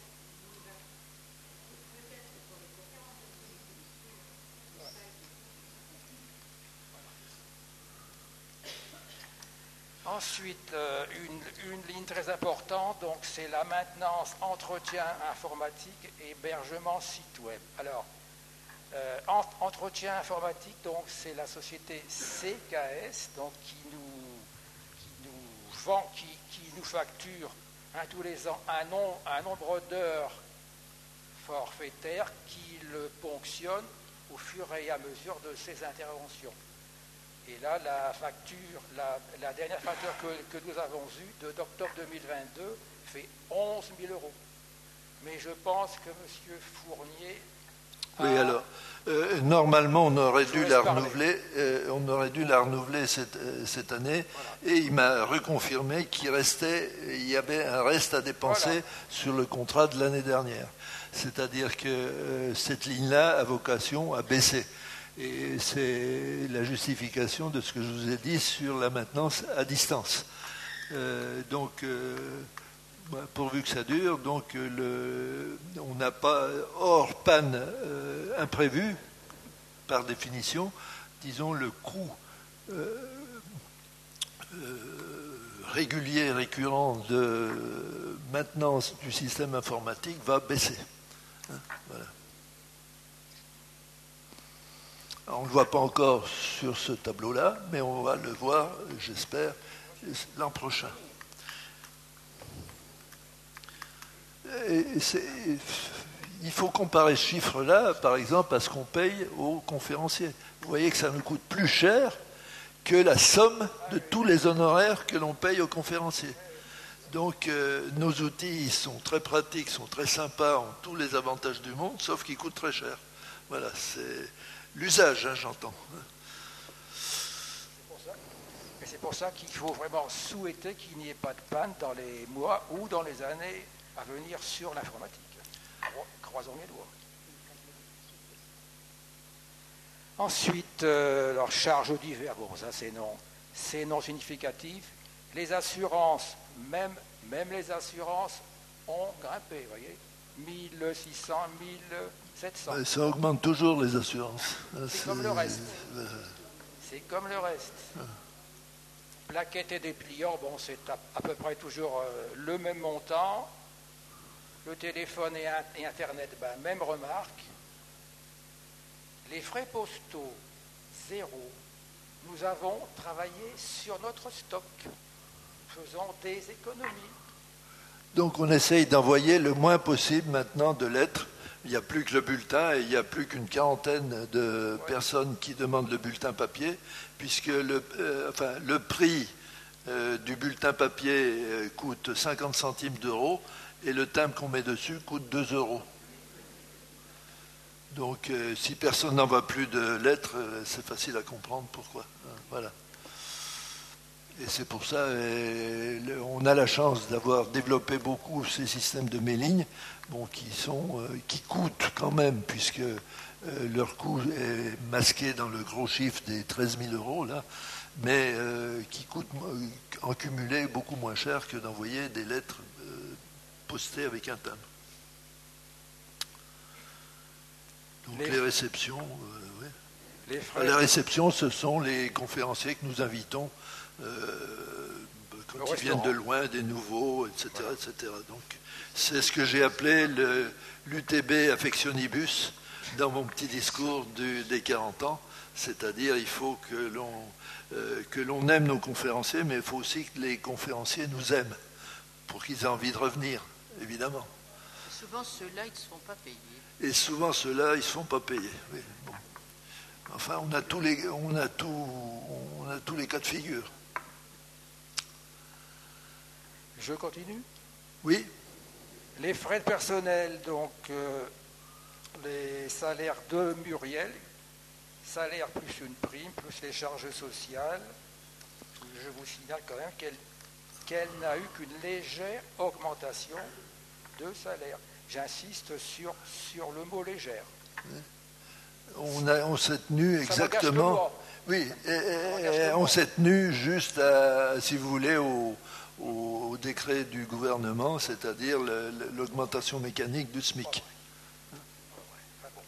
Speaker 4: Ensuite, une ligne très importante, donc c'est la maintenance, entretien informatique et hébergement site web. Alors, entretien informatique, donc c'est la société CKS, donc qui nous facture tous les ans un nombre d'heures forfaitaires qui le ponctionne au fur et à mesure de ses interventions. Et là, la dernière facture que nous avons eue d'octobre 2022 fait 11 000 €. Mais je pense que M. Fournier...
Speaker 1: Oui, alors, normalement, on aurait dû la renouveler cette année, voilà. Et il m'a reconfirmé il y avait un reste à dépenser voilà. Sur le contrat de l'année dernière. C'est-à-dire que cette ligne-là a vocation à baisser. Et c'est la justification de ce que je vous ai dit sur la maintenance à distance. Pourvu que ça dure, donc on n'a pas, hors panne imprévue, par définition, disons le coût régulier, récurrent de maintenance du système informatique va baisser. Voilà. Alors, on ne le voit pas encore sur ce tableau-là, mais on va le voir, j'espère, l'an prochain. Il faut comparer ce chiffre-là, par exemple, à ce qu'on paye aux conférenciers. Vous voyez que ça nous coûte plus cher que la somme de tous les honoraires que l'on paye aux conférenciers. Donc, nos outils sont très pratiques, sont très sympas, ont tous les avantages du monde, sauf qu'ils coûtent très cher. Voilà, c'est l'usage, j'entends.
Speaker 4: C'est pour ça qu'il faut vraiment souhaiter qu'il n'y ait pas de panne dans les mois ou dans les années à venir sur l'informatique. Croisons les doigts. Ensuite, leur charge divers, bon, ça c'est non significatif. Les assurances, même les assurances ont grimpé, vous voyez, 1600, 1700.
Speaker 1: Ça augmente toujours les assurances.
Speaker 4: C'est comme le reste. C'est comme le reste. Plaquettes et dépliants, bon, c'est à peu près toujours le même montant. Le téléphone et Internet, même remarque. Les frais postaux, 0. Nous avons travaillé sur notre stock. Faisons des économies.
Speaker 1: Donc on essaye d'envoyer le moins possible maintenant de lettres. Il n'y a plus que le bulletin et il n'y a plus qu'une quarantaine de personnes qui demandent le bulletin papier, puisque le prix du bulletin papier coûte 50 centimes d'euros et le timbre qu'on met dessus coûte 2 €. Donc si personne n'envoie plus de lettres, c'est facile à comprendre pourquoi. Voilà. Et c'est pour ça on a la chance d'avoir développé beaucoup ces systèmes de mailing, qui coûtent quand même, puisque leur coût est masqué dans le gros chiffre des 13 000 € là, mais qui coûtent en cumulé beaucoup moins cher que d'envoyer des lettres postées avec un timbre. Donc les réceptions, oui. Les réceptions, ce sont les conférenciers que nous invitons quand ils viennent de loin, des nouveaux, etc. Voilà. etc. Donc c'est ce que j'ai appelé l'UTB Affectionibus dans mon petit discours des 40 ans, c'est-à-dire il faut que l'on aime nos conférenciers, mais il faut aussi que les conférenciers nous aiment pour qu'ils aient envie de revenir, évidemment.
Speaker 3: Souvent ceux-là, ils ne se font pas payer.
Speaker 1: Et souvent ceux-là, ils ne se font pas payer. Oui, bon. Enfin, on a tous les cas de figure.
Speaker 4: Je continue ?
Speaker 1: Oui.
Speaker 4: Les frais de personnel, donc les salaires de Muriel, salaire plus une prime, plus les charges sociales. Je vous signale quand même qu'elle n'a eu qu'une légère augmentation de salaire. J'insiste sur le mot légère.
Speaker 1: On s'est tenu
Speaker 4: Ça n'engage que
Speaker 1: exactement.
Speaker 4: moi.
Speaker 1: Oui, et on s'est tenu juste à, si vous voulez, au décret du gouvernement, c'est-à-dire l'augmentation mécanique du SMIC.
Speaker 4: Enfin bon,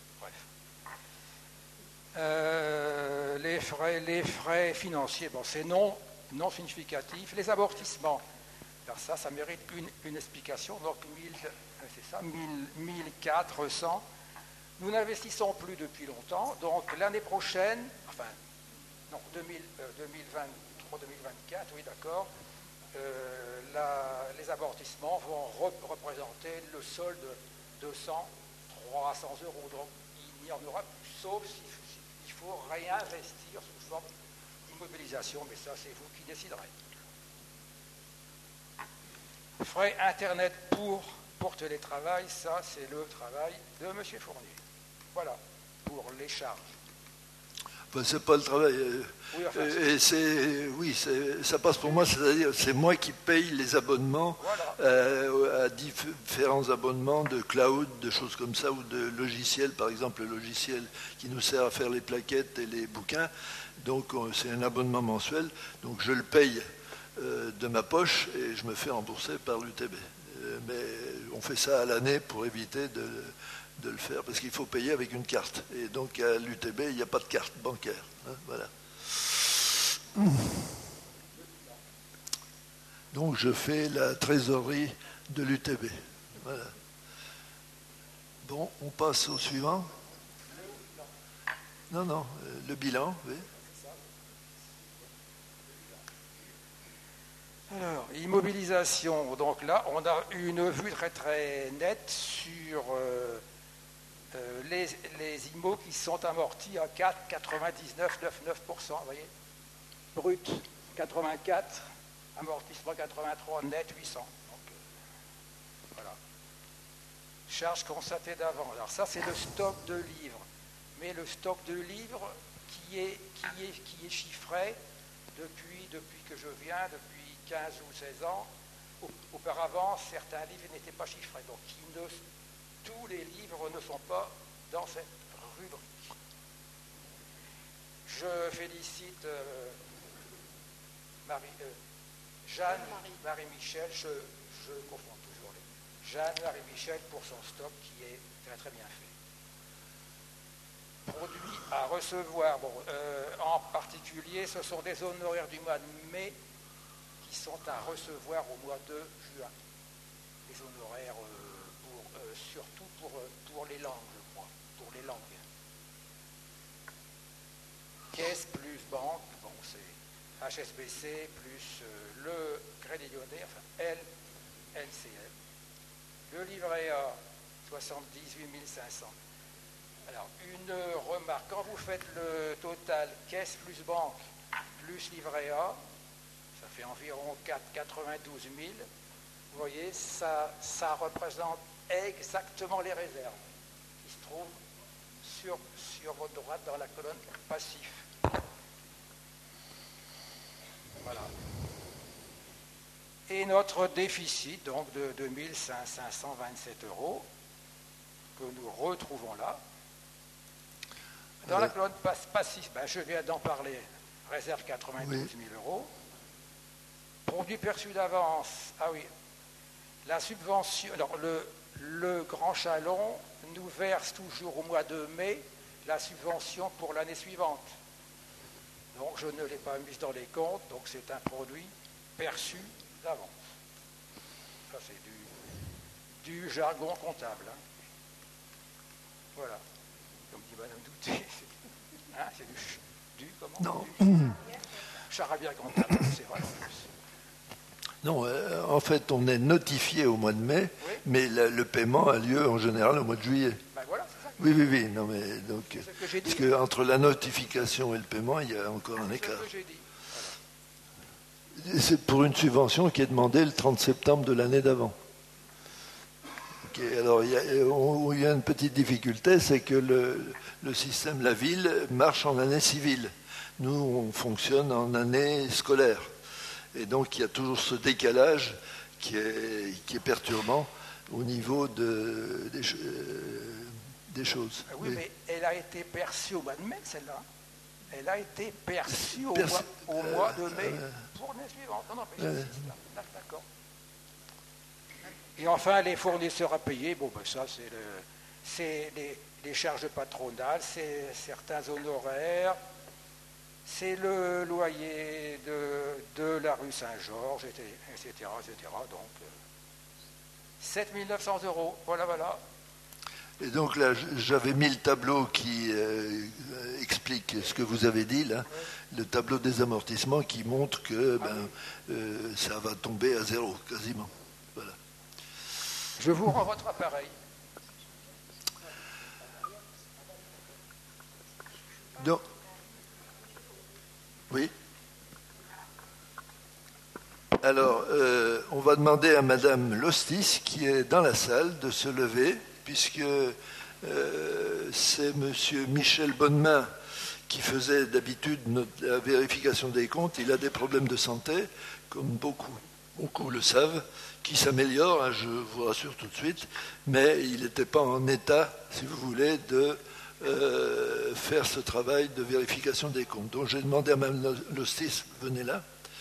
Speaker 4: bref. Les frais financiers, bon, c'est non significatif. Les amortissements, alors ça mérite une explication. Donc, c'est ça, 1400. Nous n'investissons plus depuis longtemps. Donc, l'année prochaine, enfin, non, 2023-2024, oui, d'accord, les amortissements vont représenter le solde de 200-300 euros. Donc, il n'y en aura plus, sauf s'il faut réinvestir sous forme d'immobilisation, mais ça, c'est vous qui déciderez. Frais Internet pour télétravail, ça, c'est le travail de M. Fournier. Voilà, pour les charges.
Speaker 1: Ben, c'est pas le travail.
Speaker 4: Oui, enfin,
Speaker 1: ça passe pour moi, c'est-à-dire c'est moi qui paye les abonnements
Speaker 4: voilà.
Speaker 1: à différents abonnements de cloud, de choses comme ça, ou de logiciels, par exemple le logiciel qui nous sert à faire les plaquettes et les bouquins. Donc c'est un abonnement mensuel, donc je le paye de ma poche et je me fais rembourser par l'UTB. Mais on fait ça à l'année pour éviter de le faire, parce qu'il faut payer avec une carte. Et donc à l'UTB, il n'y a pas de carte bancaire. Hein, voilà. Donc je fais la trésorerie de l'UTB. Voilà. Bon, on passe au suivant. Non, le bilan, oui.
Speaker 4: Alors, immobilisation. Donc là, on a une vue très très nette sur les immos qui sont amortis à 4,99,99%. Vous voyez, brut 84, amortissement 83, net 800. Donc, voilà. Charge constatée d'avant. Alors ça, c'est le stock de livres. Mais le stock de livres qui est chiffré depuis que je viens, depuis 15 ou 16 ans. Auparavant, certains livres n'étaient pas chiffrés. Donc, tous les livres ne sont pas dans cette rubrique. Je félicite Jeanne-Marie Michel, je confonds toujours les Jeanne-Marie Michel pour son stock qui est très très bien fait. Produits à recevoir, en particulier, ce sont des honoraires du mois de mai qui sont à recevoir au mois de juin. Les honoraires surtout pour les langues, je crois, pour les langues. Caisse plus banque, bon, c'est HSBC plus le Crédit Lyonnais, enfin LCL. Le livret A, 78 500. Alors, une remarque, quand vous faites le total caisse plus banque plus livret A, ça fait environ 92 000. Vous voyez, ça représente exactement les réserves qui se trouvent sur votre droite dans la colonne passif. Voilà. Et notre déficit, donc de 2 527 euros, que nous retrouvons là. Dans la colonne passif, je viens d'en parler, réserve 92 000 euros. Produit perçu d'avance, ah oui, la subvention, alors le Grand Chalon nous verse toujours au mois de mai la subvention pour l'année suivante. Donc je ne l'ai pas mise dans les comptes, donc c'est un produit perçu d'avance. Ça c'est du jargon comptable. Hein. Voilà. Comme dit Madame Douté, c'est du comment?
Speaker 1: Non.
Speaker 4: Charabia comptable, c'est vrai en plus.
Speaker 1: Non, en fait, on est notifié au mois de mai, oui. Mais le paiement a lieu en général au mois de juillet.
Speaker 4: Ben voilà, c'est ça.
Speaker 1: Oui. Non, mais donc, parce qu'entre la notification et le paiement, il y a encore un écart.
Speaker 4: C'est ce que j'ai dit.
Speaker 1: Voilà. C'est pour une subvention qui est demandée le 30 septembre de l'année d'avant. Okay, alors, il y a une petite difficulté, c'est que le système, la ville, marche en année civile. Nous, on fonctionne en année scolaire. Et donc, il y a toujours ce décalage qui est perturbant au niveau des des choses.
Speaker 4: Oui, mais elle a été perçue au mois de mai, celle-là. Elle a été perçue au mois de mai pour l'année suivante. Non, d'accord. Et enfin, les fournisseurs à payer, bon, ben ça, c'est les charges patronales, c'est certains honoraires, c'est le loyer de la rue Saint-Georges, etc. Donc, 7 900 €. Voilà.
Speaker 1: Et donc là, j'avais mis le tableau qui explique ce que vous avez dit, là, le tableau des amortissements qui montre que ça va tomber à zéro, quasiment. Voilà.
Speaker 4: Je vous rends votre appareil.
Speaker 1: Donc, oui. Alors, on va demander à Madame Lostis, qui est dans la salle, de se lever, puisque c'est Monsieur Michel Bonnemain qui faisait d'habitude la vérification des comptes. Il a des problèmes de santé, comme beaucoup le savent, qui s'améliorent, hein, je vous rassure tout de suite, mais il n'était pas en état, si vous voulez, de faire ce travail de vérification des comptes. Donc j'ai demandé à Mme Lostis, venez là,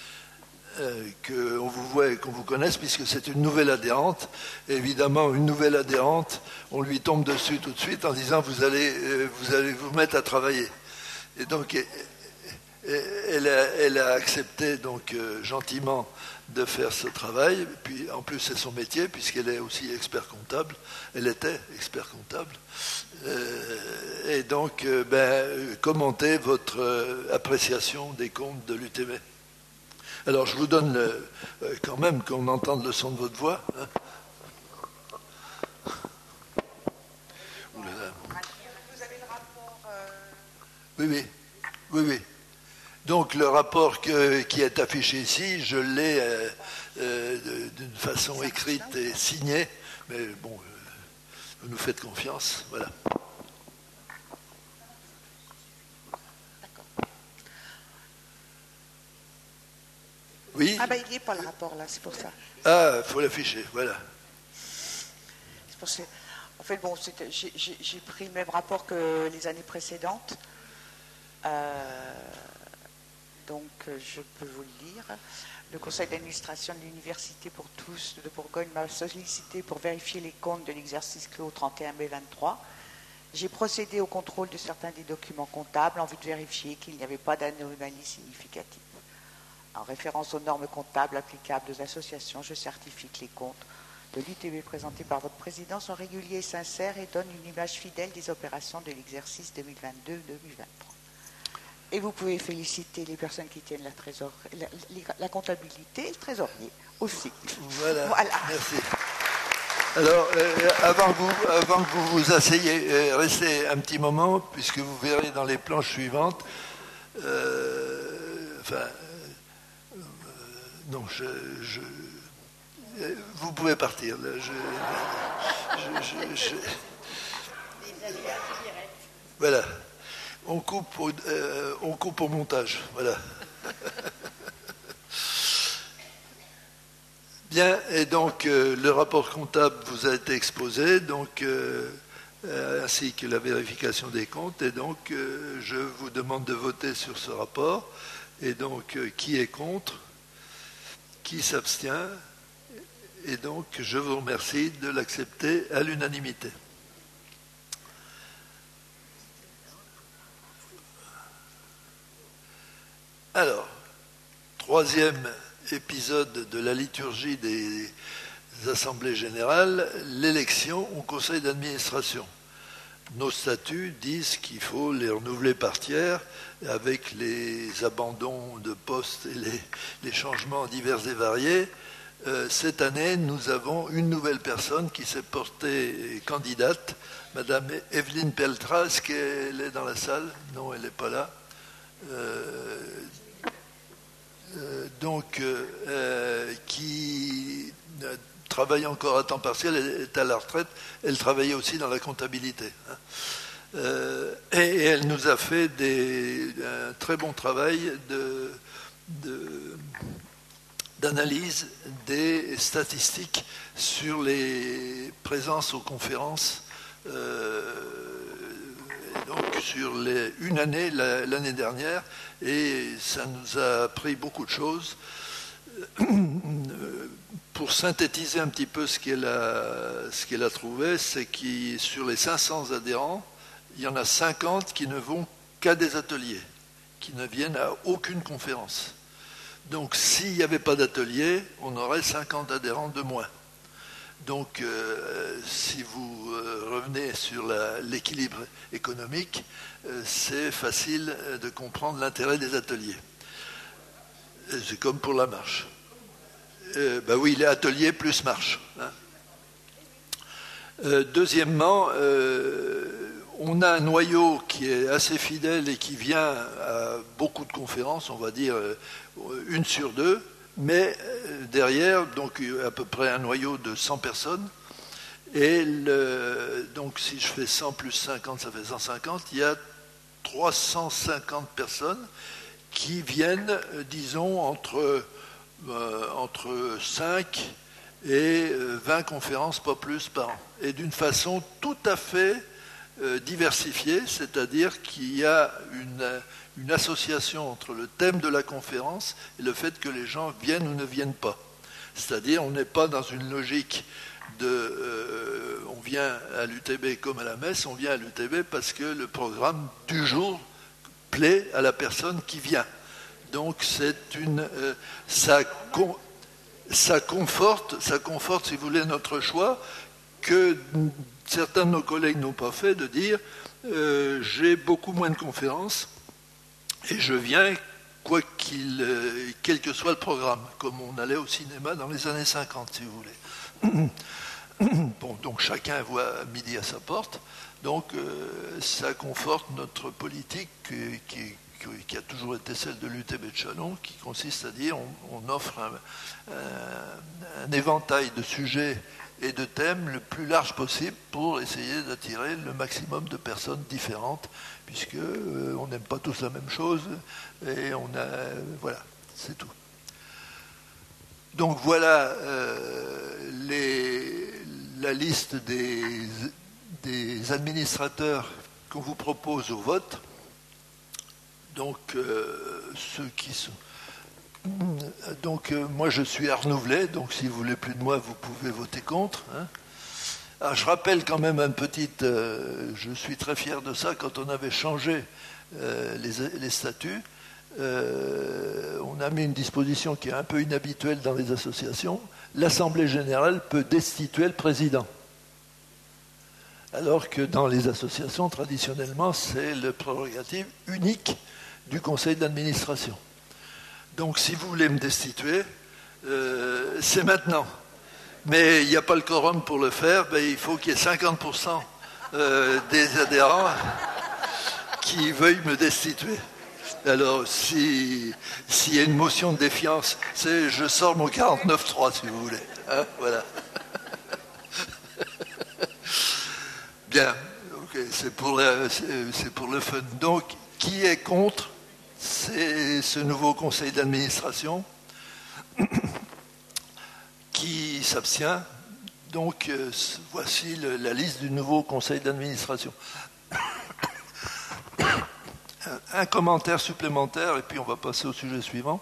Speaker 1: qu'on vous voie et qu'on vous connaisse, puisque c'est une nouvelle adhérente. Et évidemment, une nouvelle adhérente, on lui tombe dessus tout de suite en disant vous allez vous mettre à travailler. Et donc, elle a accepté donc gentiment de faire ce travail. Et puis, en plus, c'est son métier, puisqu'elle est aussi expert comptable. Elle était expert comptable. Et donc, commentez votre appréciation des comptes de l'UTB. Alors, je vous donne quand même qu'on entende le son de votre voix. Hein. Ouh là là.
Speaker 5: Vous avez le rapport
Speaker 1: Oui. Donc, le rapport qui est affiché ici, je l'ai d'une façon écrite et signée. Mais bon, vous nous faites confiance. Voilà. Oui.
Speaker 5: Ah ben il n'y est pas le rapport là, c'est pour ça.
Speaker 1: Ah, il faut l'afficher, voilà.
Speaker 5: C'est pour ça. En fait, bon, j'ai pris le même rapport que les années précédentes. Donc, je peux vous le lire. Le conseil d'administration de l'Université pour tous de Bourgogne m'a sollicité pour vérifier les comptes de l'exercice clos au 31 mai 23. J'ai procédé au contrôle de certains des documents comptables en vue de vérifier qu'il n'y avait pas d'anomalie significative. En référence aux normes comptables applicables aux associations, je certifie que les comptes de l'UTB présentés par votre président sont réguliers et sincères et donnent une image fidèle des opérations de l'exercice 2022-2023. Et vous pouvez féliciter les personnes qui tiennent la comptabilité et le trésorier aussi.
Speaker 1: Voilà. Merci. Alors, avant que vous vous asseyez, restez un petit moment, puisque vous verrez dans les planches suivantes, non, vous pouvez partir. Là, voilà. On coupe au montage. Voilà. Bien, et donc le rapport comptable vous a été exposé, donc ainsi que la vérification des comptes, et donc je vous demande de voter sur ce rapport. Et donc, qui est contre? Qui s'abstient? Et donc, je vous remercie de l'accepter à l'unanimité. Alors, troisième épisode de la liturgie des assemblées générales, l'élection au conseil d'administration. Nos statuts disent qu'il faut les renouveler par tiers avec les abandons de postes et les changements divers et variés. Cette année, nous avons une nouvelle personne qui s'est portée candidate, Madame Evelyne Peltras. Est-ce qu'elle est dans la salle? Non, elle n'est pas là. Qui travaille encore à temps partiel, elle est à la retraite, elle travaillait aussi dans la comptabilité. Et elle nous a fait un très bon travail d'analyse des statistiques sur les présences aux conférences donc sur une année, l'année dernière, et ça nous a appris beaucoup de choses. Pour synthétiser un petit peu ce qu'elle a trouvé, c'est que sur les 500 adhérents, il y en a 50 qui ne vont qu'à des ateliers, qui ne viennent à aucune conférence. Donc s'il n'y avait pas d'atelier, on aurait 50 adhérents de moins. Donc si vous revenez sur l'équilibre économique, c'est facile de comprendre l'intérêt des ateliers. C'est comme pour la marche. Oui, les ateliers plus marche. Hein. Deuxièmement, on a un noyau qui est assez fidèle et qui vient à beaucoup de conférences, on va dire une sur deux, mais derrière, donc à peu près un noyau de 100 personnes. Et donc si je fais 100 plus 50, ça fait 150, il y a 350 personnes qui viennent, disons, entre 5 et 20 conférences, pas plus, par an. Et d'une façon tout à fait diversifiée, c'est-à-dire qu'il y a une association entre le thème de la conférence et le fait que les gens viennent ou ne viennent pas. C'est-à-dire on n'est pas dans une logique on vient à l'UTB comme à la messe, on vient à l'UTB parce que le programme du jour plaît à la personne qui vient. Donc ça conforte, si vous voulez, notre choix que certains de nos collègues n'ont pas fait, de dire j'ai beaucoup moins de conférences et je viens quel que soit le programme, comme on allait au cinéma dans les années 50, si vous voulez. Bon, donc chacun voit midi à sa porte, donc ça conforte notre politique qui a toujours été celle de l'UTB de Châlons, qui consiste à dire on offre un éventail de sujets et de thèmes le plus large possible pour essayer d'attirer le maximum de personnes différentes, puisque on n'aime pas tous la même chose, et voilà, c'est tout. Donc voilà la liste des administrateurs qu'on vous propose au vote. Donc, ceux qui sont... Donc, moi, je suis à renouveler, donc si vous voulez plus de moi, vous pouvez voter contre. Hein. Alors, je rappelle quand même je suis très fier de ça, quand on avait changé les statuts, on a mis une disposition qui est un peu inhabituelle dans les associations. L'Assemblée générale peut destituer le président. Alors que dans les associations, traditionnellement, c'est le prérogative unique du conseil d'administration. Donc, si vous voulez me destituer, c'est maintenant. Mais il n'y a pas le quorum pour le faire, il faut qu'il y ait 50% des adhérents qui veuillent me destituer. Alors, s'il y a une motion de défiance, je sors mon 49.3, si vous voulez. Hein, voilà. Bien, okay, c'est pour le fun. Donc, qui est contre ce nouveau conseil d'administration? Qui s'abstient? Donc, voici la liste du nouveau conseil d'administration. Un commentaire supplémentaire, et puis on va passer au sujet suivant.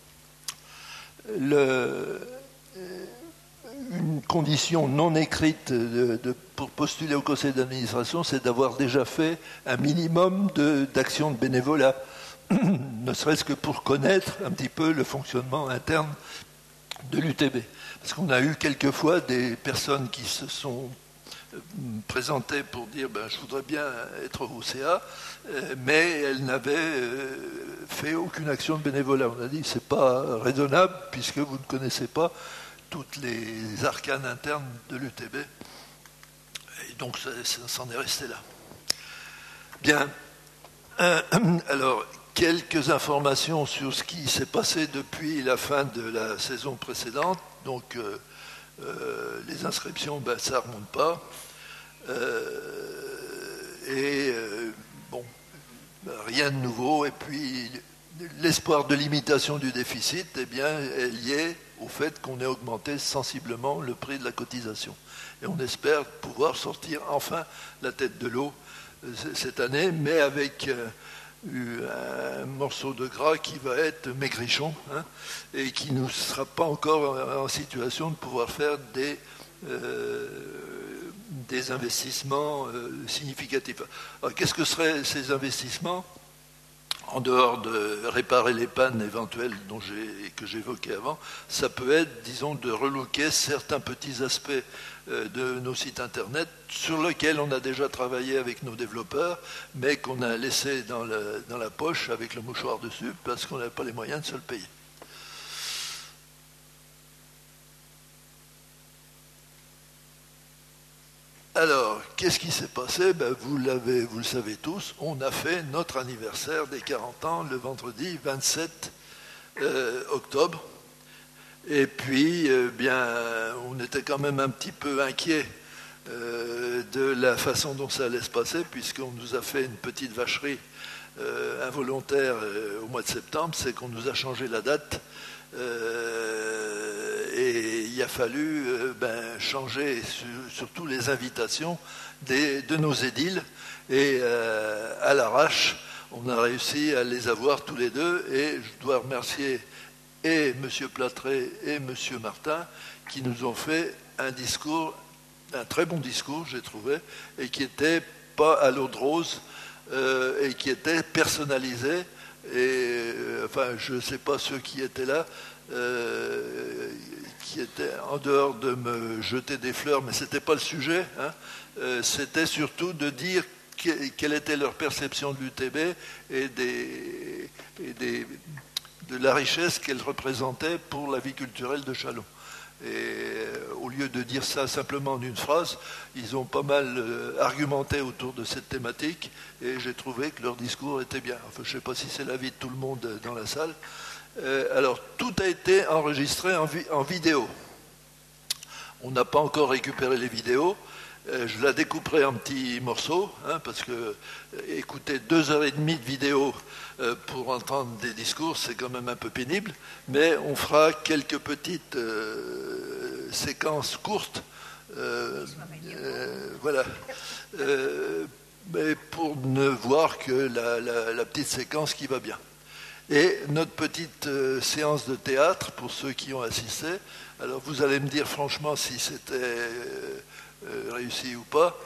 Speaker 1: Une condition non écrite pour postuler au conseil d'administration, c'est d'avoir déjà fait un minimum d'actions de bénévolat, ne serait-ce que pour connaître un petit peu le fonctionnement interne de l'UTB. Parce qu'on a eu quelquefois des personnes qui se sont présentées pour dire je voudrais bien être au CA, mais elles n'avaient fait aucune action de bénévolat. On a dit c'est pas raisonnable puisque vous ne connaissez pas toutes les arcanes internes de l'UTB. Et donc ça s'en est resté là. Bien. Alors, quelques informations sur ce qui s'est passé depuis la fin de la saison précédente. Donc, les inscriptions, ça ne remonte pas. Rien de nouveau. Et puis, l'espoir de limitation du déficit, est lié au fait qu'on ait augmenté sensiblement le prix de la cotisation. Et on espère pouvoir sortir enfin la tête de l'eau cette année, mais avec un morceau de gras qui va être maigrichon, hein, et qui ne sera pas encore en situation de pouvoir faire des investissements significatifs. Alors, qu'est-ce que seraient ces investissements ? En dehors de réparer les pannes éventuelles que j'évoquais avant, ça peut être, disons, de relooker certains petits aspects de nos sites internet sur lesquels on a déjà travaillé avec nos développeurs, mais qu'on a laissé dans la poche avec le mouchoir dessus parce qu'on n'avait pas les moyens de se le payer. Alors, qu'est-ce qui s'est passé ? Vous le savez tous, on a fait notre anniversaire des 40 ans le vendredi 27 octobre. Et puis, on était quand même un petit peu inquiet de la façon dont ça allait se passer, puisqu'on nous a fait une petite vacherie involontaire au mois de septembre, c'est qu'on nous a changé la date. Et il a fallu changer surtout les invitations de nos édiles. Et à l'arrache, on a réussi à les avoir tous les deux. Et je dois remercier et M. Platré et M. Martin qui nous ont fait un très bon discours, j'ai trouvé, et qui n'était pas à l'eau de rose, et qui était personnalisé. Et je ne sais pas ceux qui étaient là, qui étaient en dehors de me jeter des fleurs, mais ce n'était pas le sujet, hein. C'était surtout de dire quelle était leur perception de l'UTB et de la richesse qu'elle représentait pour la vie culturelle de Châlons. Et au lieu de dire ça simplement en une phrase, ils ont pas mal argumenté autour de cette thématique, et j'ai trouvé que leur discours était bien. Enfin, je ne sais pas si c'est l'avis de tout le monde dans la salle. Alors, tout a été enregistré en vidéo. On n'a pas encore récupéré les vidéos. Je la découperai en petits morceaux, hein, parce que écouter 2h30 de vidéo pour entendre des discours, c'est quand même un peu pénible. Mais on fera quelques petites séquences courtes, voilà, mais pour ne voir que la petite séquence qui va bien. Et notre petite séance de théâtre, pour ceux qui ont assisté, alors vous allez me dire franchement si c'était réussi ou pas.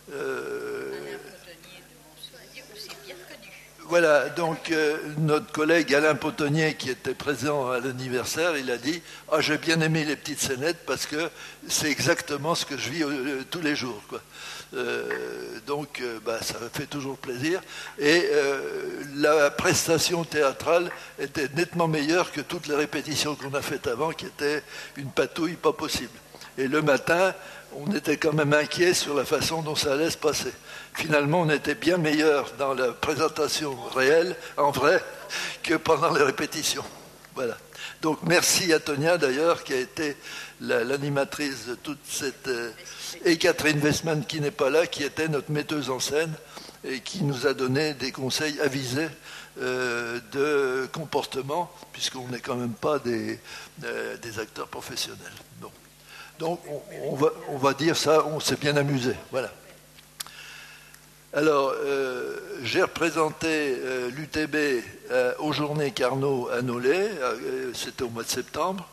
Speaker 1: Voilà, donc notre collègue Alain Potonnier, qui était présent à l'anniversaire, il a dit « Ah, j'ai bien aimé les petites scénettes parce que c'est exactement ce que je vis tous les jours. » Donc, ça fait toujours plaisir. Et la prestation théâtrale était nettement meilleure que toutes les répétitions qu'on a faites avant, qui étaient une patouille pas possible. Et le matin, on était quand même inquiet sur la façon dont ça allait se passer. Finalement, on était bien meilleur dans la présentation réelle, en vrai, que pendant les répétitions. Voilà. Donc, merci à Tonia, d'ailleurs, qui a été l'animatrice de toute cette... et Catherine Westman, qui n'est pas là, qui était notre metteuse en scène et qui nous a donné des conseils avisés de comportement, puisqu'on n'est quand même pas des acteurs professionnels. Bon. Donc, on va dire ça, on s'est bien amusé. Voilà. Alors, j'ai représenté l'UTB aux Journées Carnot à Nolay, c'était au mois de septembre,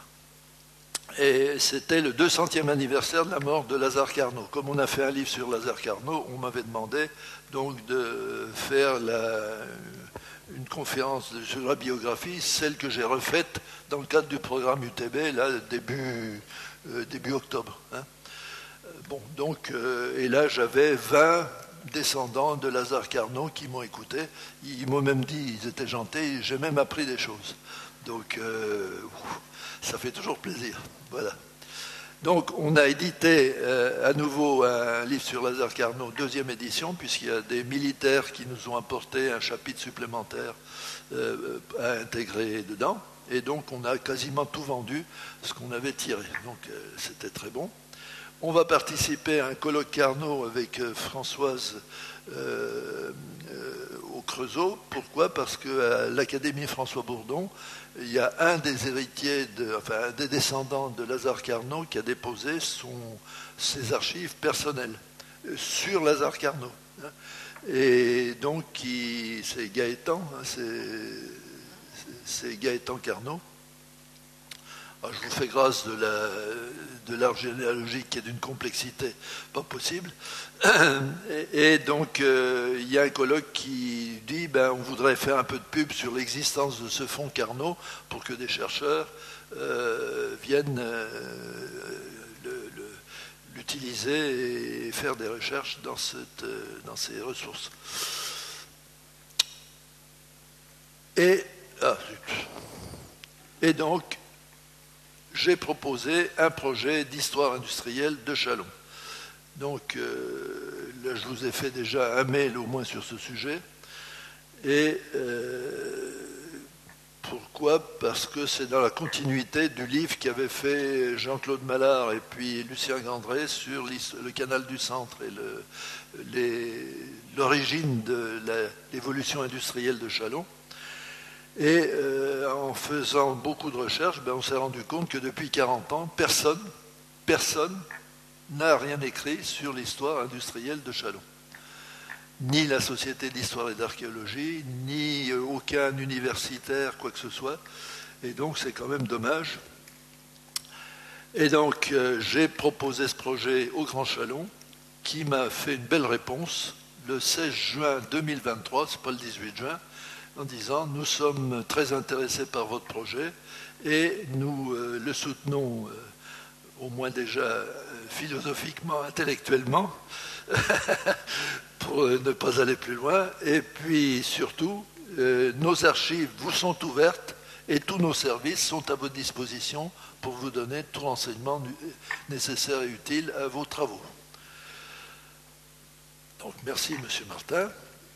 Speaker 1: et c'était le 200e anniversaire de la mort de Lazare Carnot. Comme on a fait un livre sur Lazare Carnot, on m'avait demandé donc de faire une conférence sur la biographie, celle que j'ai refaite dans le cadre du programme UTB, là, début octobre. Hein. Bon, donc, et là, j'avais 20 descendants de Lazare Carnot qui m'ont écouté. Ils m'ont même dit, ils étaient gentils, j'ai même appris des choses. Donc, ça fait toujours plaisir. Voilà. Donc, on a édité à nouveau un livre sur Lazare Carnot, 2e édition, puisqu'il y a des militaires qui nous ont apporté un chapitre supplémentaire à intégrer dedans. Et donc, on a quasiment tout vendu, ce qu'on avait tiré. Donc, c'était très bon. On va participer à un colloque Carnot avec Françoise au Creusot. Pourquoi ? Parce qu'à l'Académie François Bourdon, il y a un des héritiers, un des descendants de Lazare Carnot qui a déposé ses archives personnelles sur Lazare Carnot. Et donc, c'est Gaëtan, c'est Gaëtan Carnot. Alors, je vous fais grâce de l'arbre généalogique qui est d'une complexité pas possible. Et donc, il y a un colloque qui dit on voudrait faire un peu de pub sur l'existence de ce fonds Carnot pour que des chercheurs viennent l'utiliser et faire des recherches dans ces ressources. Et donc, j'ai proposé un projet d'histoire industrielle de Châlons. Donc, là, je vous ai fait déjà un mail au moins sur ce sujet. Et pourquoi ? Parce que c'est dans la continuité du livre qu'avaient fait Jean-Claude Mallard et puis Lucien Gandré sur le canal du Centre et l'origine de l'évolution industrielle de Châlons. Et en faisant beaucoup de recherches, on s'est rendu compte que depuis 40 ans, personne n'a rien écrit sur l'histoire industrielle de Châlons. Ni la Société d'histoire et d'archéologie, ni aucun universitaire, quoi que ce soit. Et donc, c'est quand même dommage. Et donc, j'ai proposé ce projet au Grand Châlons, qui m'a fait une belle réponse le 16 juin 2023, c'est pas le 18 juin, en disant « Nous sommes très intéressés par votre projet et nous le soutenons au moins déjà philosophiquement, intellectuellement, pour ne pas aller plus loin. Et puis surtout, nos archives vous sont ouvertes et tous nos services sont à votre disposition pour vous donner tout renseignement nécessaire et utile à vos travaux. » Donc merci Monsieur Martin.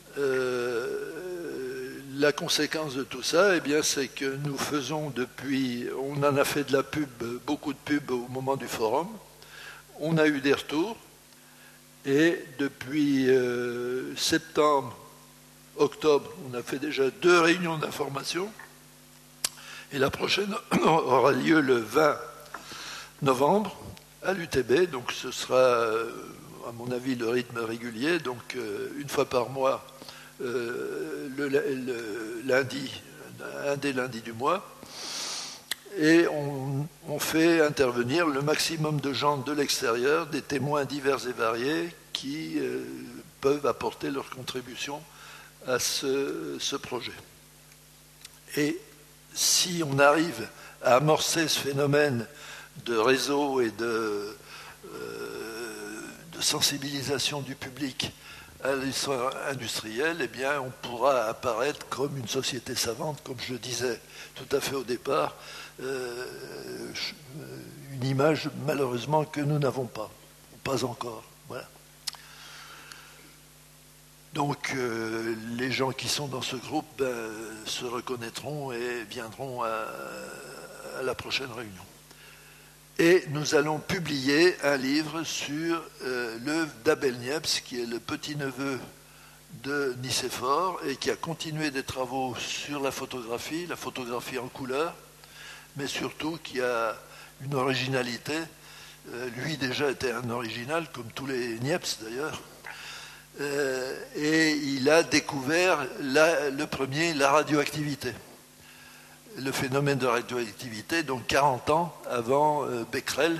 Speaker 1: La conséquence de tout ça, c'est que nous faisons on en a fait de la pub, beaucoup de pub au moment du forum, on a eu des retours, et depuis septembre, octobre, on a fait déjà 2 réunions d'information, et la prochaine aura lieu le 20 novembre à l'UTB, donc ce sera, à mon avis, le rythme régulier, donc une fois par mois, le lundi, un des lundis du mois, et on fait intervenir le maximum de gens de l'extérieur, des témoins divers et variés qui peuvent apporter leur contribution à ce projet. Et si on arrive à amorcer ce phénomène de réseau et de sensibilisation du public à l'histoire industrielle, on pourra apparaître comme une société savante, comme je le disais tout à fait au départ, une image malheureusement que nous n'avons pas encore. Voilà. Donc les gens qui sont dans ce groupe se reconnaîtront et viendront à la prochaine réunion. Et nous allons publier un livre sur l'œuvre d'Abel Niepce, qui est le petit-neveu de Nicéphore, et qui a continué des travaux sur la photographie en couleur, mais surtout qui a une originalité. Lui déjà était un original, comme tous les Niepce d'ailleurs. Et il a découvert le premier, la radioactivité. Le phénomène de radioactivité, donc 40 ans avant Becquerel,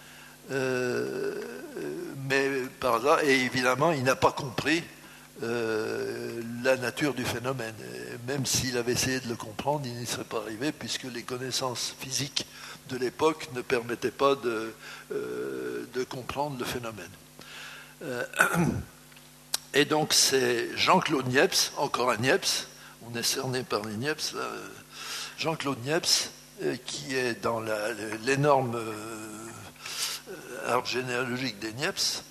Speaker 1: mais par hasard, et évidemment, il n'a pas compris la nature du phénomène. Et même s'il avait essayé de le comprendre, il n'y serait pas arrivé, puisque les connaissances physiques de l'époque ne permettaient pas de comprendre le phénomène. Et donc, c'est Jean-Claude Niepce, encore un Niepce, on est cerné par les Niepce, là, Jean-Claude Niepce, qui est dans l'énorme arbre généalogique des Niepce,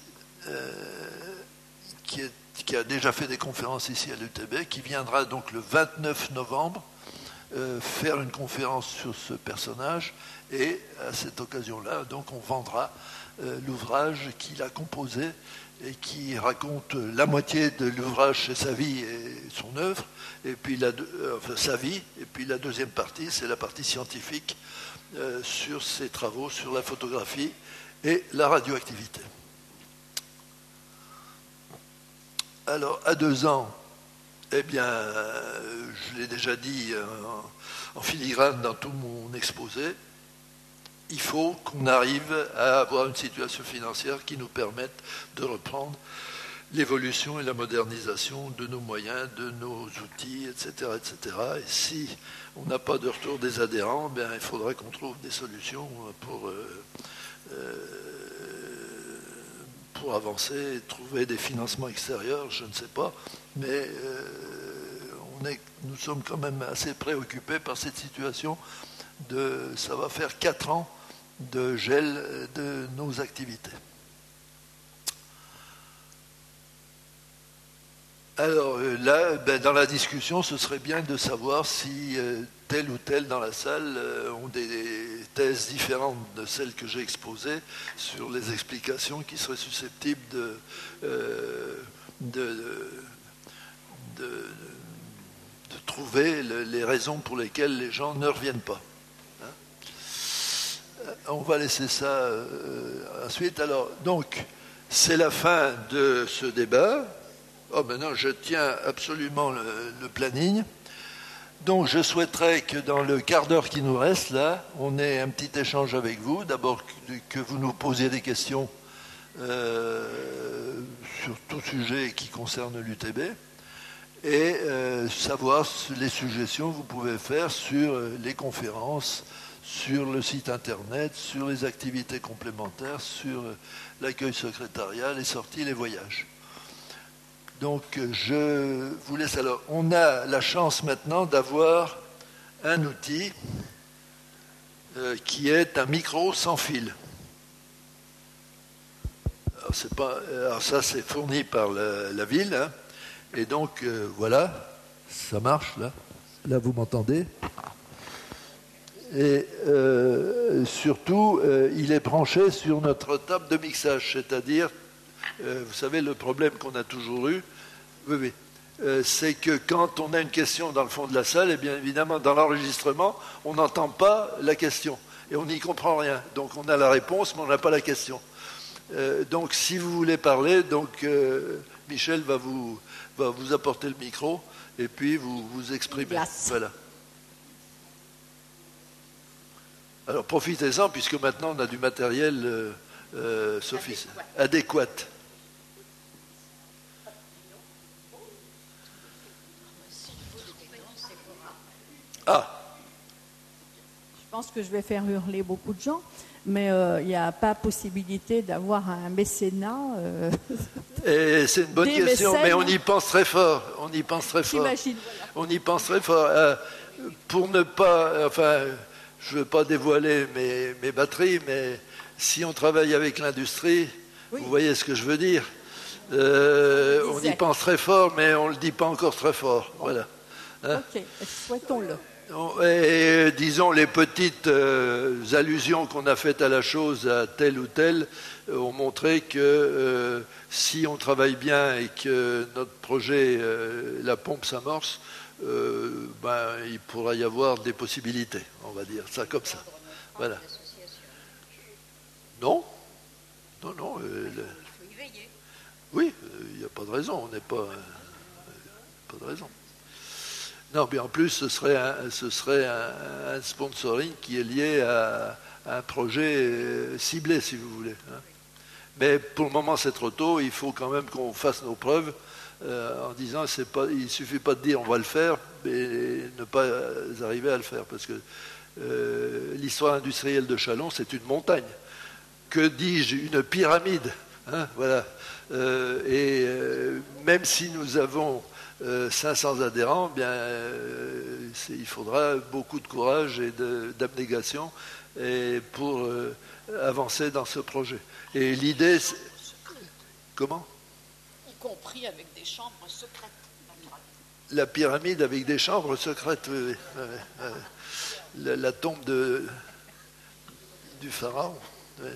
Speaker 1: qui a déjà fait des conférences ici à l'UTB, qui viendra donc le 29 novembre faire une conférence sur ce personnage, et à cette occasion-là, donc on vendra l'ouvrage qu'il a composé et qui raconte la moitié de l'ouvrage, c'est sa vie et son œuvre, et puis sa vie, et puis la deuxième partie, c'est la partie scientifique sur ses travaux sur la photographie et la radioactivité. Alors, à 2 ans, eh bien, je l'ai déjà dit en filigrane dans tout mon exposé, il faut qu'on arrive à avoir une situation financière qui nous permette de reprendre l'évolution et la modernisation de nos moyens, de nos outils, etc. etc. Et si on n'a pas de retour des adhérents, bien, il faudra qu'on trouve des solutions pour avancer, trouver des financements extérieurs, je ne sais pas, mais nous sommes quand même assez préoccupés par cette situation. Ça va faire 4 ans de gel de nos activités. Alors là, dans la discussion, ce serait bien de savoir si tel ou tel dans la salle ont des thèses différentes de celles que j'ai exposées sur les explications qui seraient susceptibles de trouver les raisons pour lesquelles les gens ne reviennent pas. On va laisser ça ensuite. Alors, donc, c'est la fin de ce débat. Oh, maintenant, je tiens absolument le planning. Donc, je souhaiterais que dans le quart d'heure qui nous reste, là, on ait un petit échange avec vous. D'abord, que vous nous posiez des questions sur tout sujet qui concerne l'UTB et savoir les suggestions que vous pouvez faire sur les conférences, sur le site internet, sur les activités complémentaires, sur l'accueil secrétarial, les sorties, les voyages. Donc, je vous laisse. Alors, on a la chance maintenant d'avoir un outil qui est un micro sans fil. Alors ça, c'est fourni par la ville. Hein, et donc, voilà, ça marche, là. Là, vous m'entendez ? Et surtout, il est branché sur notre table de mixage, c'est-à-dire, vous savez, le problème qu'on a toujours eu, oui, c'est que quand on a une question dans le fond de la salle, et bien évidemment, dans l'enregistrement, on n'entend pas la question et on n'y comprend rien. Donc, on a la réponse, mais on n'a pas la question. Donc, si vous voulez parler, donc Michel va vous apporter le micro et puis vous exprimer. Voilà. Alors profitez-en, puisque maintenant on a du matériel adéquat. Ah.
Speaker 6: Je pense que je vais faire hurler beaucoup de gens, mais il n'y a pas possibilité d'avoir un mécénat.
Speaker 1: Et c'est une bonne question, mais on y pense très fort.
Speaker 6: J'imagine, voilà.
Speaker 1: On y pense très fort. Pour ne pas... Enfin... Je ne veux pas dévoiler mes batteries, mais si on travaille avec l'industrie, oui. Vous voyez ce que je veux dire. On y pense très fort, mais on ne le dit pas encore très fort. Voilà.
Speaker 6: Hein? Ok, souhaitons-le.
Speaker 1: Et disons, les petites allusions qu'on a faites à la chose, à telle ou telle, ont montré que si on travaille bien et que notre projet, la pompe s'amorce, il pourra y avoir des possibilités, on va dire ça comme ça. Voilà. Non. Il faut y veiller. Oui, il n'y a pas de raison, on n'est pas. Pas de raison. Non, mais en plus, ce serait un sponsoring qui est lié à un projet ciblé, si vous voulez. Hein. Mais pour le moment, c'est trop tôt, il faut quand même qu'on fasse nos preuves. En disant il ne suffit pas de dire on va le faire, mais ne pas arriver à le faire, parce que l'histoire industrielle de Châlons, c'est une montagne. Que dis-je, une pyramide, hein, voilà. Même si nous avons 500 adhérents, bien, il faudra beaucoup de courage et d'abnégation pour avancer dans ce projet. Et l'idée, c'est... Comment ?
Speaker 3: Compris avec des chambres secrètes.
Speaker 1: La pyramide avec des chambres secrètes, oui. La tombe du pharaon. Oui.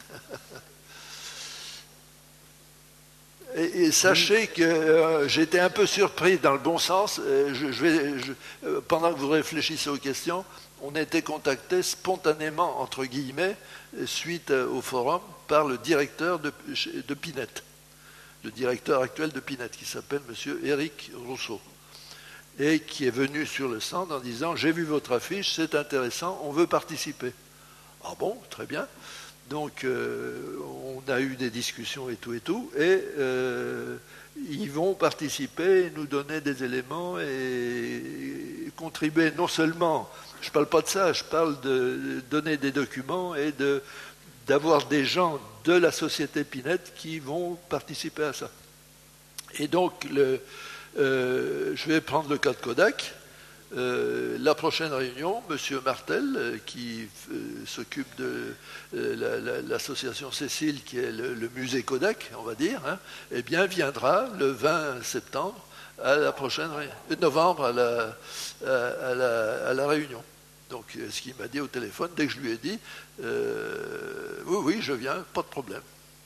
Speaker 1: Et sachez que j'étais un peu surpris dans le bon sens. Pendant que vous réfléchissez aux questions, on a été contacté spontanément, entre guillemets, suite au forum, par le directeur de Pinette. le directeur actuel de Pinette, qui s'appelle M. Éric Rousseau, et qui est venu sur le stand en disant « J'ai vu votre affiche, c'est intéressant, on veut participer ». Ah bon, très bien. Donc, on a eu des discussions et tout, et ils vont participer, nous donner des éléments et contribuer non seulement, je ne parle pas de ça, je parle de donner des documents et d'avoir des gens de la société Pinette qui vont participer à ça. Et donc, je vais prendre le cas de Kodak. La prochaine réunion, M. Martel, qui s'occupe de l'association Cécile, qui est le musée Kodak, on va dire, eh bien, viendra le 20 septembre, à la prochaine novembre, à la réunion. Donc, ce qu'il m'a dit au téléphone, dès que je lui ai dit, oui, je viens, pas de problème.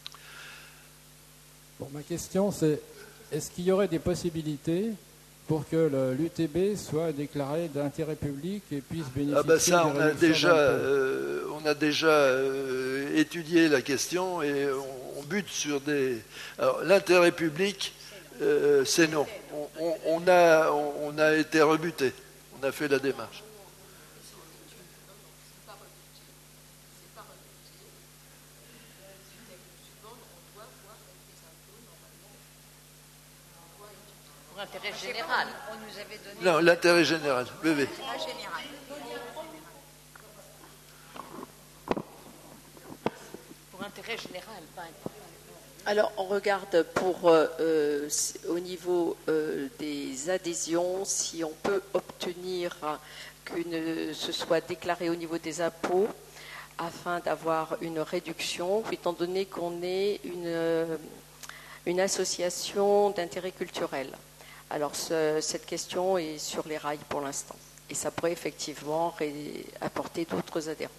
Speaker 7: Bon, ma question, c'est, est-ce qu'il y aurait des possibilités pour que l'UTB soit déclaré d'intérêt public et puisse bénéficier
Speaker 1: ça,
Speaker 7: des réductions d'impôts?
Speaker 1: on a déjà étudié la question et on bute sur des... Alors, l'intérêt public, c'est non. On a été rebuté. On a fait la démarche.
Speaker 3: Pour intérêt général.
Speaker 2: On nous avait donné
Speaker 1: Non, l'intérêt général. Oui.
Speaker 2: l'intérêt général.
Speaker 3: Pour intérêt général, pas intérêt.
Speaker 8: Alors, on regarde au niveau des adhésions, si on peut obtenir que ce soit déclaré au niveau des impôts afin d'avoir une réduction, étant donné qu'on est une association d'intérêt culturel. Alors, cette question est sur les rails pour l'instant. Et ça pourrait effectivement apporter d'autres adhérents.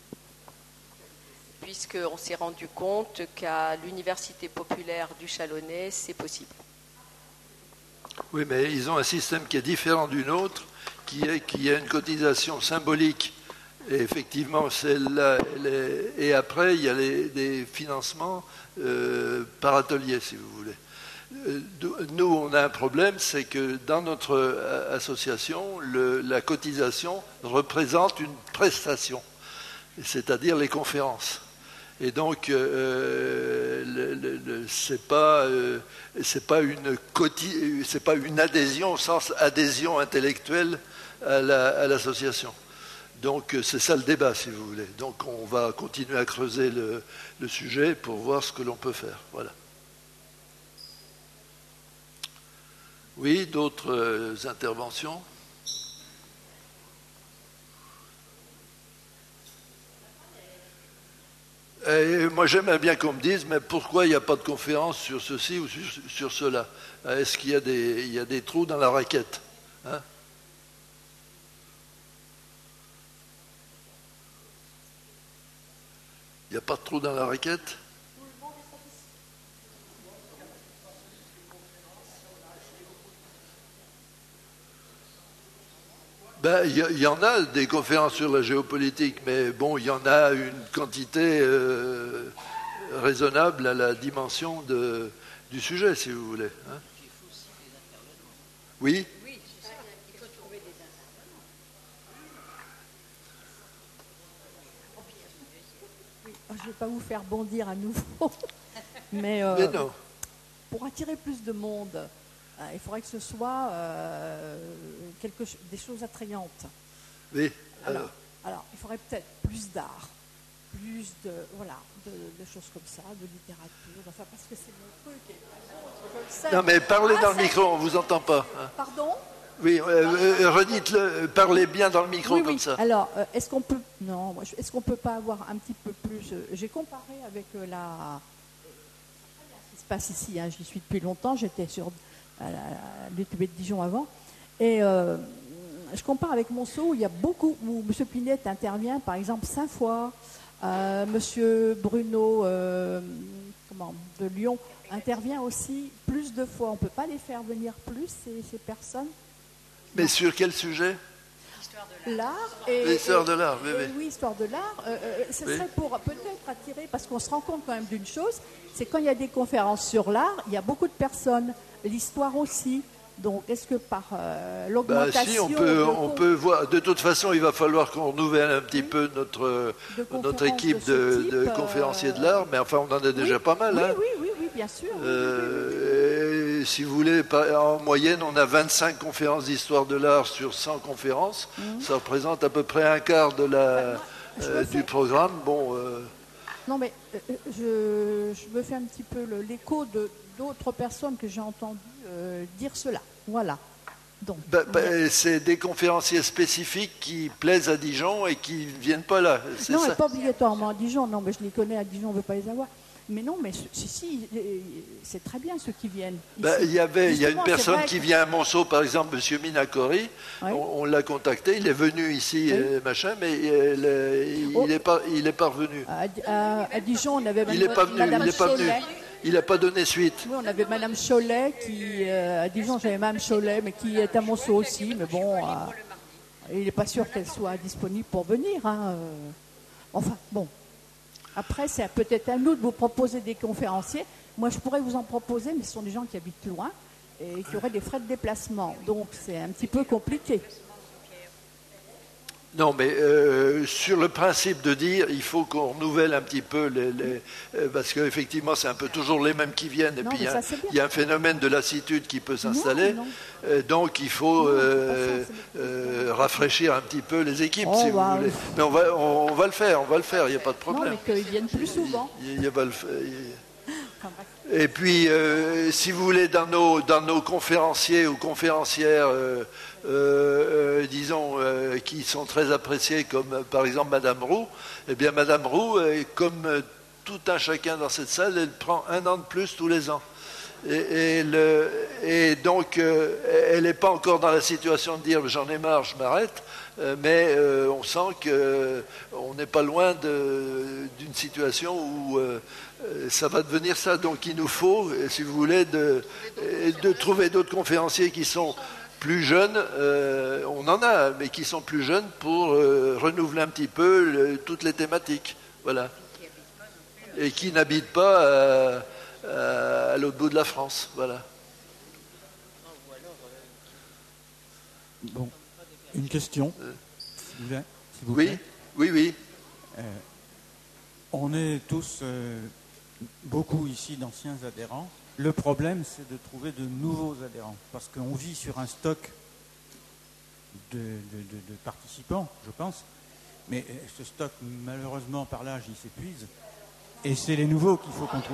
Speaker 8: Puisqu'on s'est rendu compte qu'à l'Université populaire du Chalonnais, c'est possible.
Speaker 1: Oui, mais ils ont un système qui est différent du nôtre, qui a une cotisation symbolique. Et effectivement, celle-là, et après, il y a des financements par atelier, si vous voulez. Nous, on a un problème, c'est que dans notre association, la cotisation représente une prestation, c'est-à-dire les conférences. Et donc, c'est pas une adhésion au sens adhésion intellectuelle à l'association. Donc, c'est ça le débat, si vous voulez. Donc, on va continuer à creuser le sujet pour voir ce que l'on peut faire. Voilà. Oui, d'autres interventions ? Et moi, j'aimerais bien qu'on me dise, mais pourquoi il n'y a pas de conférence sur ceci ou sur cela ? Est-ce qu'il y a des trous dans la raquette ? Hein ? Il n'y a pas de trou dans la raquette ? Il y en a des conférences sur la géopolitique, mais bon, il y en a une quantité raisonnable à la dimension du sujet, si vous voulez. Hein. Oui ?
Speaker 2: Oui, c'est ça. Il faut trouver des intervenants.
Speaker 6: Oui, je ne vais pas vous faire bondir à nouveau, mais
Speaker 1: non.
Speaker 6: pour attirer plus de monde, il faudrait que ce soit des choses attrayantes.
Speaker 1: Oui.
Speaker 6: Alors, il faudrait peut-être plus d'art, plus de choses comme ça, de littérature, enfin, parce que c'est mon truc.
Speaker 1: Non, mais parlez dans le micro, on ne vous entend pas. Hein.
Speaker 6: Pardon ?
Speaker 1: Oui, redites-le, parlez bien dans le micro
Speaker 6: Oui,
Speaker 1: comme ça.
Speaker 6: Alors, est-ce qu'on peut pas avoir un petit peu plus... J'ai comparé avec ce qui se passe ici, hein, j'y suis depuis longtemps, j'étais à l'UTB de Dijon avant, et je compare avec Monceau, où il y a beaucoup, où M. Pinette intervient, par exemple, 5 fois, M. Bruno de Lyon intervient aussi plus de fois. On ne peut pas les faire venir plus, ces personnes.
Speaker 1: Mais sur quel sujet ?
Speaker 2: L'histoire de
Speaker 6: l'art. Et
Speaker 1: l'histoire de l'art, oui,
Speaker 6: et
Speaker 1: oui.
Speaker 6: oui, histoire de l'art. Ce
Speaker 1: Oui.
Speaker 6: serait pour peut-être attirer, parce qu'on se rend compte quand même d'une chose, c'est quand il y a des conférences sur l'art, il y a beaucoup de personnes, l'histoire aussi. Donc, est-ce que par l'augmentation...
Speaker 1: Si, on peut voir. De toute façon, il va falloir qu'on renouvelle un petit peu notre équipe de conférenciers de l'art, mais enfin, on en a déjà pas mal.
Speaker 6: Oui,
Speaker 1: hein.
Speaker 6: oui, bien sûr.
Speaker 1: Et si vous voulez, en moyenne, on a 25 conférences d'histoire de l'art sur 100 conférences. Ça représente à peu près un quart de du programme. Bon,
Speaker 6: Non, mais je me fais un petit peu l'écho d'autres personnes que j'ai entendu dire cela. Voilà. Donc,
Speaker 1: c'est des conférenciers spécifiques qui plaisent à Dijon et qui ne viennent pas là. C'est
Speaker 6: non,
Speaker 1: ça.
Speaker 6: mais pas obligatoirement à Dijon. Non, mais je les connais à Dijon, on ne veut pas les avoir. Mais non, mais si, c'est très bien ceux qui viennent.
Speaker 1: Il y a une
Speaker 6: Justement,
Speaker 1: personne qui vient à Monceau, par exemple, M. Minakori.
Speaker 6: Oui.
Speaker 1: On l'a contacté, il est venu ici, machin, mais il n'est pas revenu.
Speaker 6: À Dijon, on avait
Speaker 1: Il n'est pas venu,
Speaker 6: Madame
Speaker 1: il n'est pas venu.
Speaker 6: Cholet.
Speaker 1: Il n'a pas donné suite.
Speaker 6: Oui, on avait Madame Cholet qui, à Dijon, j'avais Madame Cholet, mais qui est à Monceau aussi. Mais bon, il n'est pas sûr qu'elle soit disponible pour venir. Hein. Enfin, bon. Après, c'est peut-être à nous de vous proposer des conférenciers. Moi, je pourrais vous en proposer, mais ce sont des gens qui habitent loin et qui auraient des frais de déplacement. Donc, c'est un petit peu compliqué.
Speaker 1: Non, mais sur le principe de dire, il faut qu'on renouvelle un petit peu parce qu'effectivement, c'est un peu toujours les mêmes qui viennent, et
Speaker 6: Non,
Speaker 1: puis
Speaker 6: mais ça, c'est bien.
Speaker 1: il y a un phénomène de lassitude qui peut s'installer.
Speaker 6: Non.
Speaker 1: Donc, il faut rafraîchir un petit peu les équipes, si vous voulez. Mais on va le faire, il n'y a pas de problème.
Speaker 6: Non, mais qu'ils viennent plus souvent.
Speaker 1: Et puis, si vous voulez, dans nos conférenciers ou conférencières, disons, qui sont très appréciés, comme par exemple Madame Roux, eh bien Madame Roux, comme tout un chacun dans cette salle, elle prend 1 an de plus tous les ans. Et donc, elle n'est pas encore dans la situation de dire j'en ai marre, je m'arrête, mais on sent qu'on n'est pas loin d'une situation où ça va devenir ça. Donc il nous faut, si vous voulez, de trouver d'autres conférenciers qui sont plus jeunes, on en a, mais qui sont plus jeunes pour renouveler un petit peu toutes les thématiques. Voilà. Et qui n'habitent pas à l'autre bout de la France. Voilà.
Speaker 9: Bon, une question, s'il vous plaît.
Speaker 1: Oui.
Speaker 9: On est tous, beaucoup ici d'anciens adhérents. Le problème, c'est de trouver de nouveaux adhérents, parce qu'on vit sur un stock de participants, je pense, mais ce stock, malheureusement, par l'âge, il s'épuise, et c'est les nouveaux qu'il faut qu'on trouve.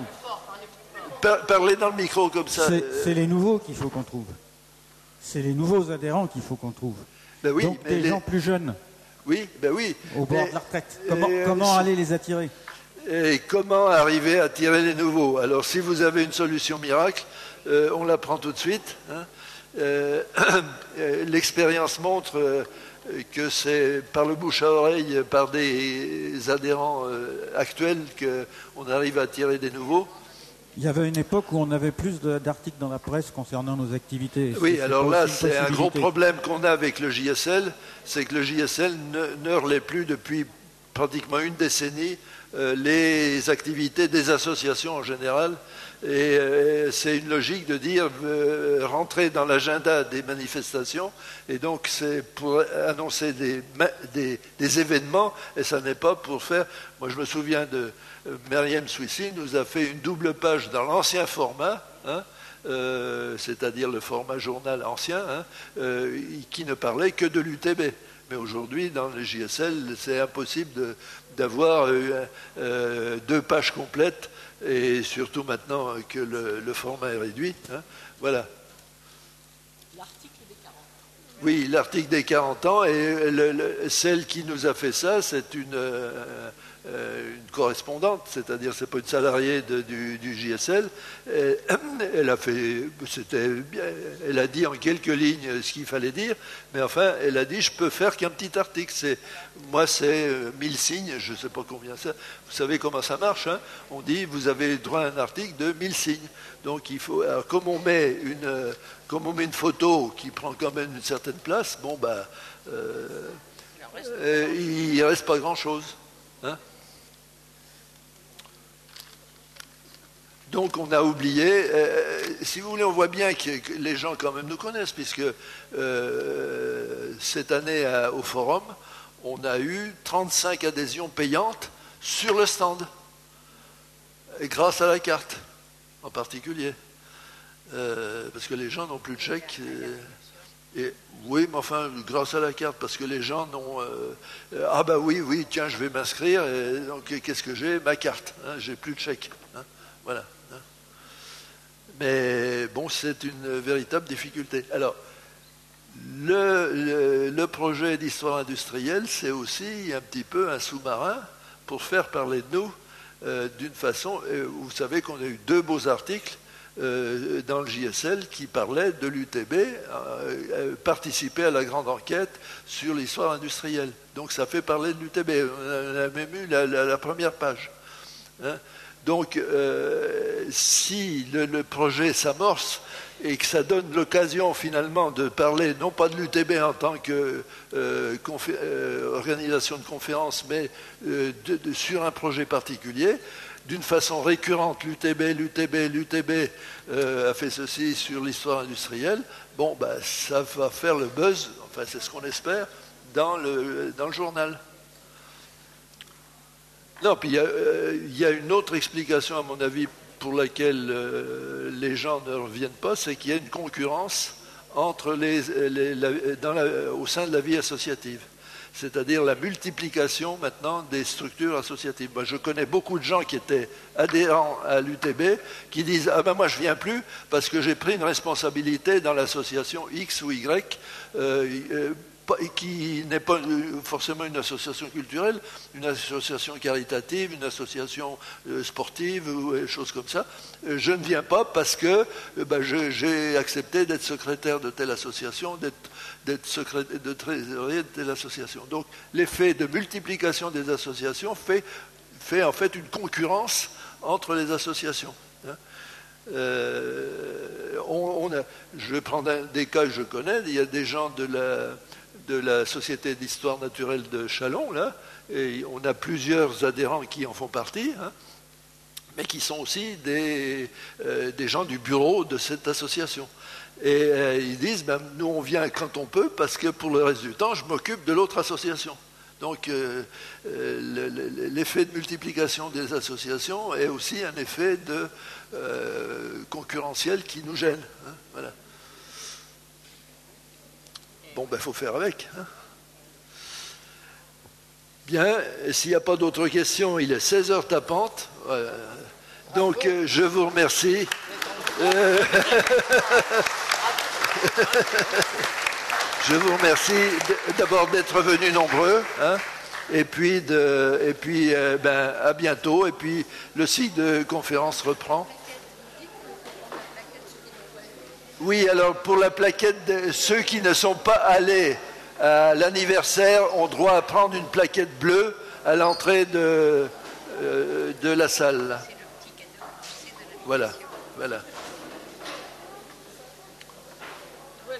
Speaker 1: Parlez dans le micro comme ça.
Speaker 9: C'est les nouveaux qu'il faut qu'on trouve. C'est les nouveaux adhérents qu'il faut qu'on trouve.
Speaker 1: Ben oui,
Speaker 9: donc des gens plus jeunes.
Speaker 1: Oui, ben oui.
Speaker 9: Au bord de la retraite. Comment aller les attirer ?
Speaker 1: Et comment arriver à attirer les nouveaux ? Alors, si vous avez une solution miracle, on la prend tout de suite. Hein. L'expérience montre que c'est par le bouche à oreille, par des adhérents actuels qu'on arrive à attirer des nouveaux.
Speaker 9: Il y avait une époque où on avait plus d'articles dans la presse concernant nos activités.
Speaker 1: Oui, alors là, c'est un gros problème qu'on a avec le JSL, c'est que le JSL ne relaie plus depuis pratiquement une décennie les activités des associations en général. Et c'est une logique de dire rentrer dans l'agenda des manifestations, et donc c'est pour annoncer des événements, et ça n'est pas pour faire... Moi je me souviens de Myriam Swissy nous a fait une double page dans l'ancien format, hein, c'est-à-dire le format journal ancien, hein, qui ne parlait que de l'UTB. Mais aujourd'hui, dans le JSL, c'est impossible d'avoir 2 pages complètes, et surtout maintenant que le format est réduit. Hein, voilà.
Speaker 3: L'article des 40 ans.
Speaker 1: Oui, l'article des 40 ans, et celle qui nous a fait ça, c'est une correspondante, c'est-à-dire c'est pas une salariée du JSL. Elle a fait, elle a dit en quelques lignes ce qu'il fallait dire, mais enfin, elle a dit je peux faire qu'un petit article. Moi, c'est 1000 signes, je ne sais pas combien ça. Vous savez comment ça marche, hein, on dit vous avez droit à un article de 1000 signes. Donc il faut, alors, comme on met une photo qui prend quand même une certaine place, bon bah. il ne reste pas grand-chose. Hein. Donc on a oublié, si vous voulez, on voit bien que les gens quand même nous connaissent, puisque cette année au forum, on a eu 35 adhésions payantes sur le stand, et grâce à la carte en particulier, parce que les gens n'ont plus de chèque. Oui, mais enfin, grâce à la carte, parce que les gens n'ont... ah bah oui, tiens, je vais m'inscrire, et donc qu'est-ce que j'ai? Ma carte, hein, j'ai plus de chèque. Hein, voilà. Hein. Mais bon, c'est une véritable difficulté. Alors, le projet d'histoire industrielle, c'est aussi un petit peu un sous-marin pour faire parler de nous d'une façon... vous savez qu'on a eu 2 beaux articles dans le JSL qui parlait de l'UTB participer à la grande enquête sur l'histoire industrielle. Donc ça fait parler de l'UTB. On a même eu la première page. Hein. Donc si le projet s'amorce et que ça donne l'occasion finalement de parler non pas de l'UTB en tant que organisation de conférence, mais sur un projet particulier, d'une façon récurrente, l'UTB a fait ceci sur l'histoire industrielle, bon, ben, ça va faire le buzz, enfin c'est ce qu'on espère, dans le journal. Non, puis il y a une autre explication, à mon avis, pour laquelle les gens ne reviennent pas, c'est qu'il y a une concurrence entre au sein de la vie associative. C'est-à-dire la multiplication maintenant des structures associatives. Moi, je connais beaucoup de gens qui étaient adhérents à l'UTB qui disent « Ah ben moi je ne viens plus parce que j'ai pris une responsabilité dans l'association X ou Y qui n'est pas forcément une association culturelle, une association caritative, une association sportive ou des choses comme ça. Je ne viens pas parce que j'ai accepté d'être secrétaire de telle association, d'être secrétaire de trésorier de telle association. Donc l'effet de multiplication des associations fait en fait une concurrence entre les associations. Hein. Je vais prendre des cas que je connais. Il y a des gens de la Société d'histoire naturelle de Châlons, là, et on a plusieurs adhérents qui en font partie, hein, mais qui sont aussi des gens du bureau de cette association. Et ils disent, ben, nous on vient quand on peut, parce que pour le reste du temps, je m'occupe de l'autre association. Donc l'effet de multiplication des associations est aussi un effet concurrentiel qui nous gêne. Hein, voilà. Bon, ben, il faut faire avec. Hein. Bien, s'il n'y a pas d'autres questions, il est 16h tapante. Donc, je vous remercie. Je vous remercie d'abord d'être venus nombreux. Hein, et puis, à bientôt. Et puis, le cycle de conférence reprend. Oui, alors pour la plaquette, ceux qui ne sont pas allés à l'anniversaire ont droit à prendre une plaquette bleue à l'entrée de la salle. Voilà.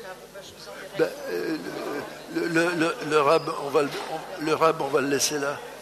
Speaker 1: Ben, le rab, on va le laisser là.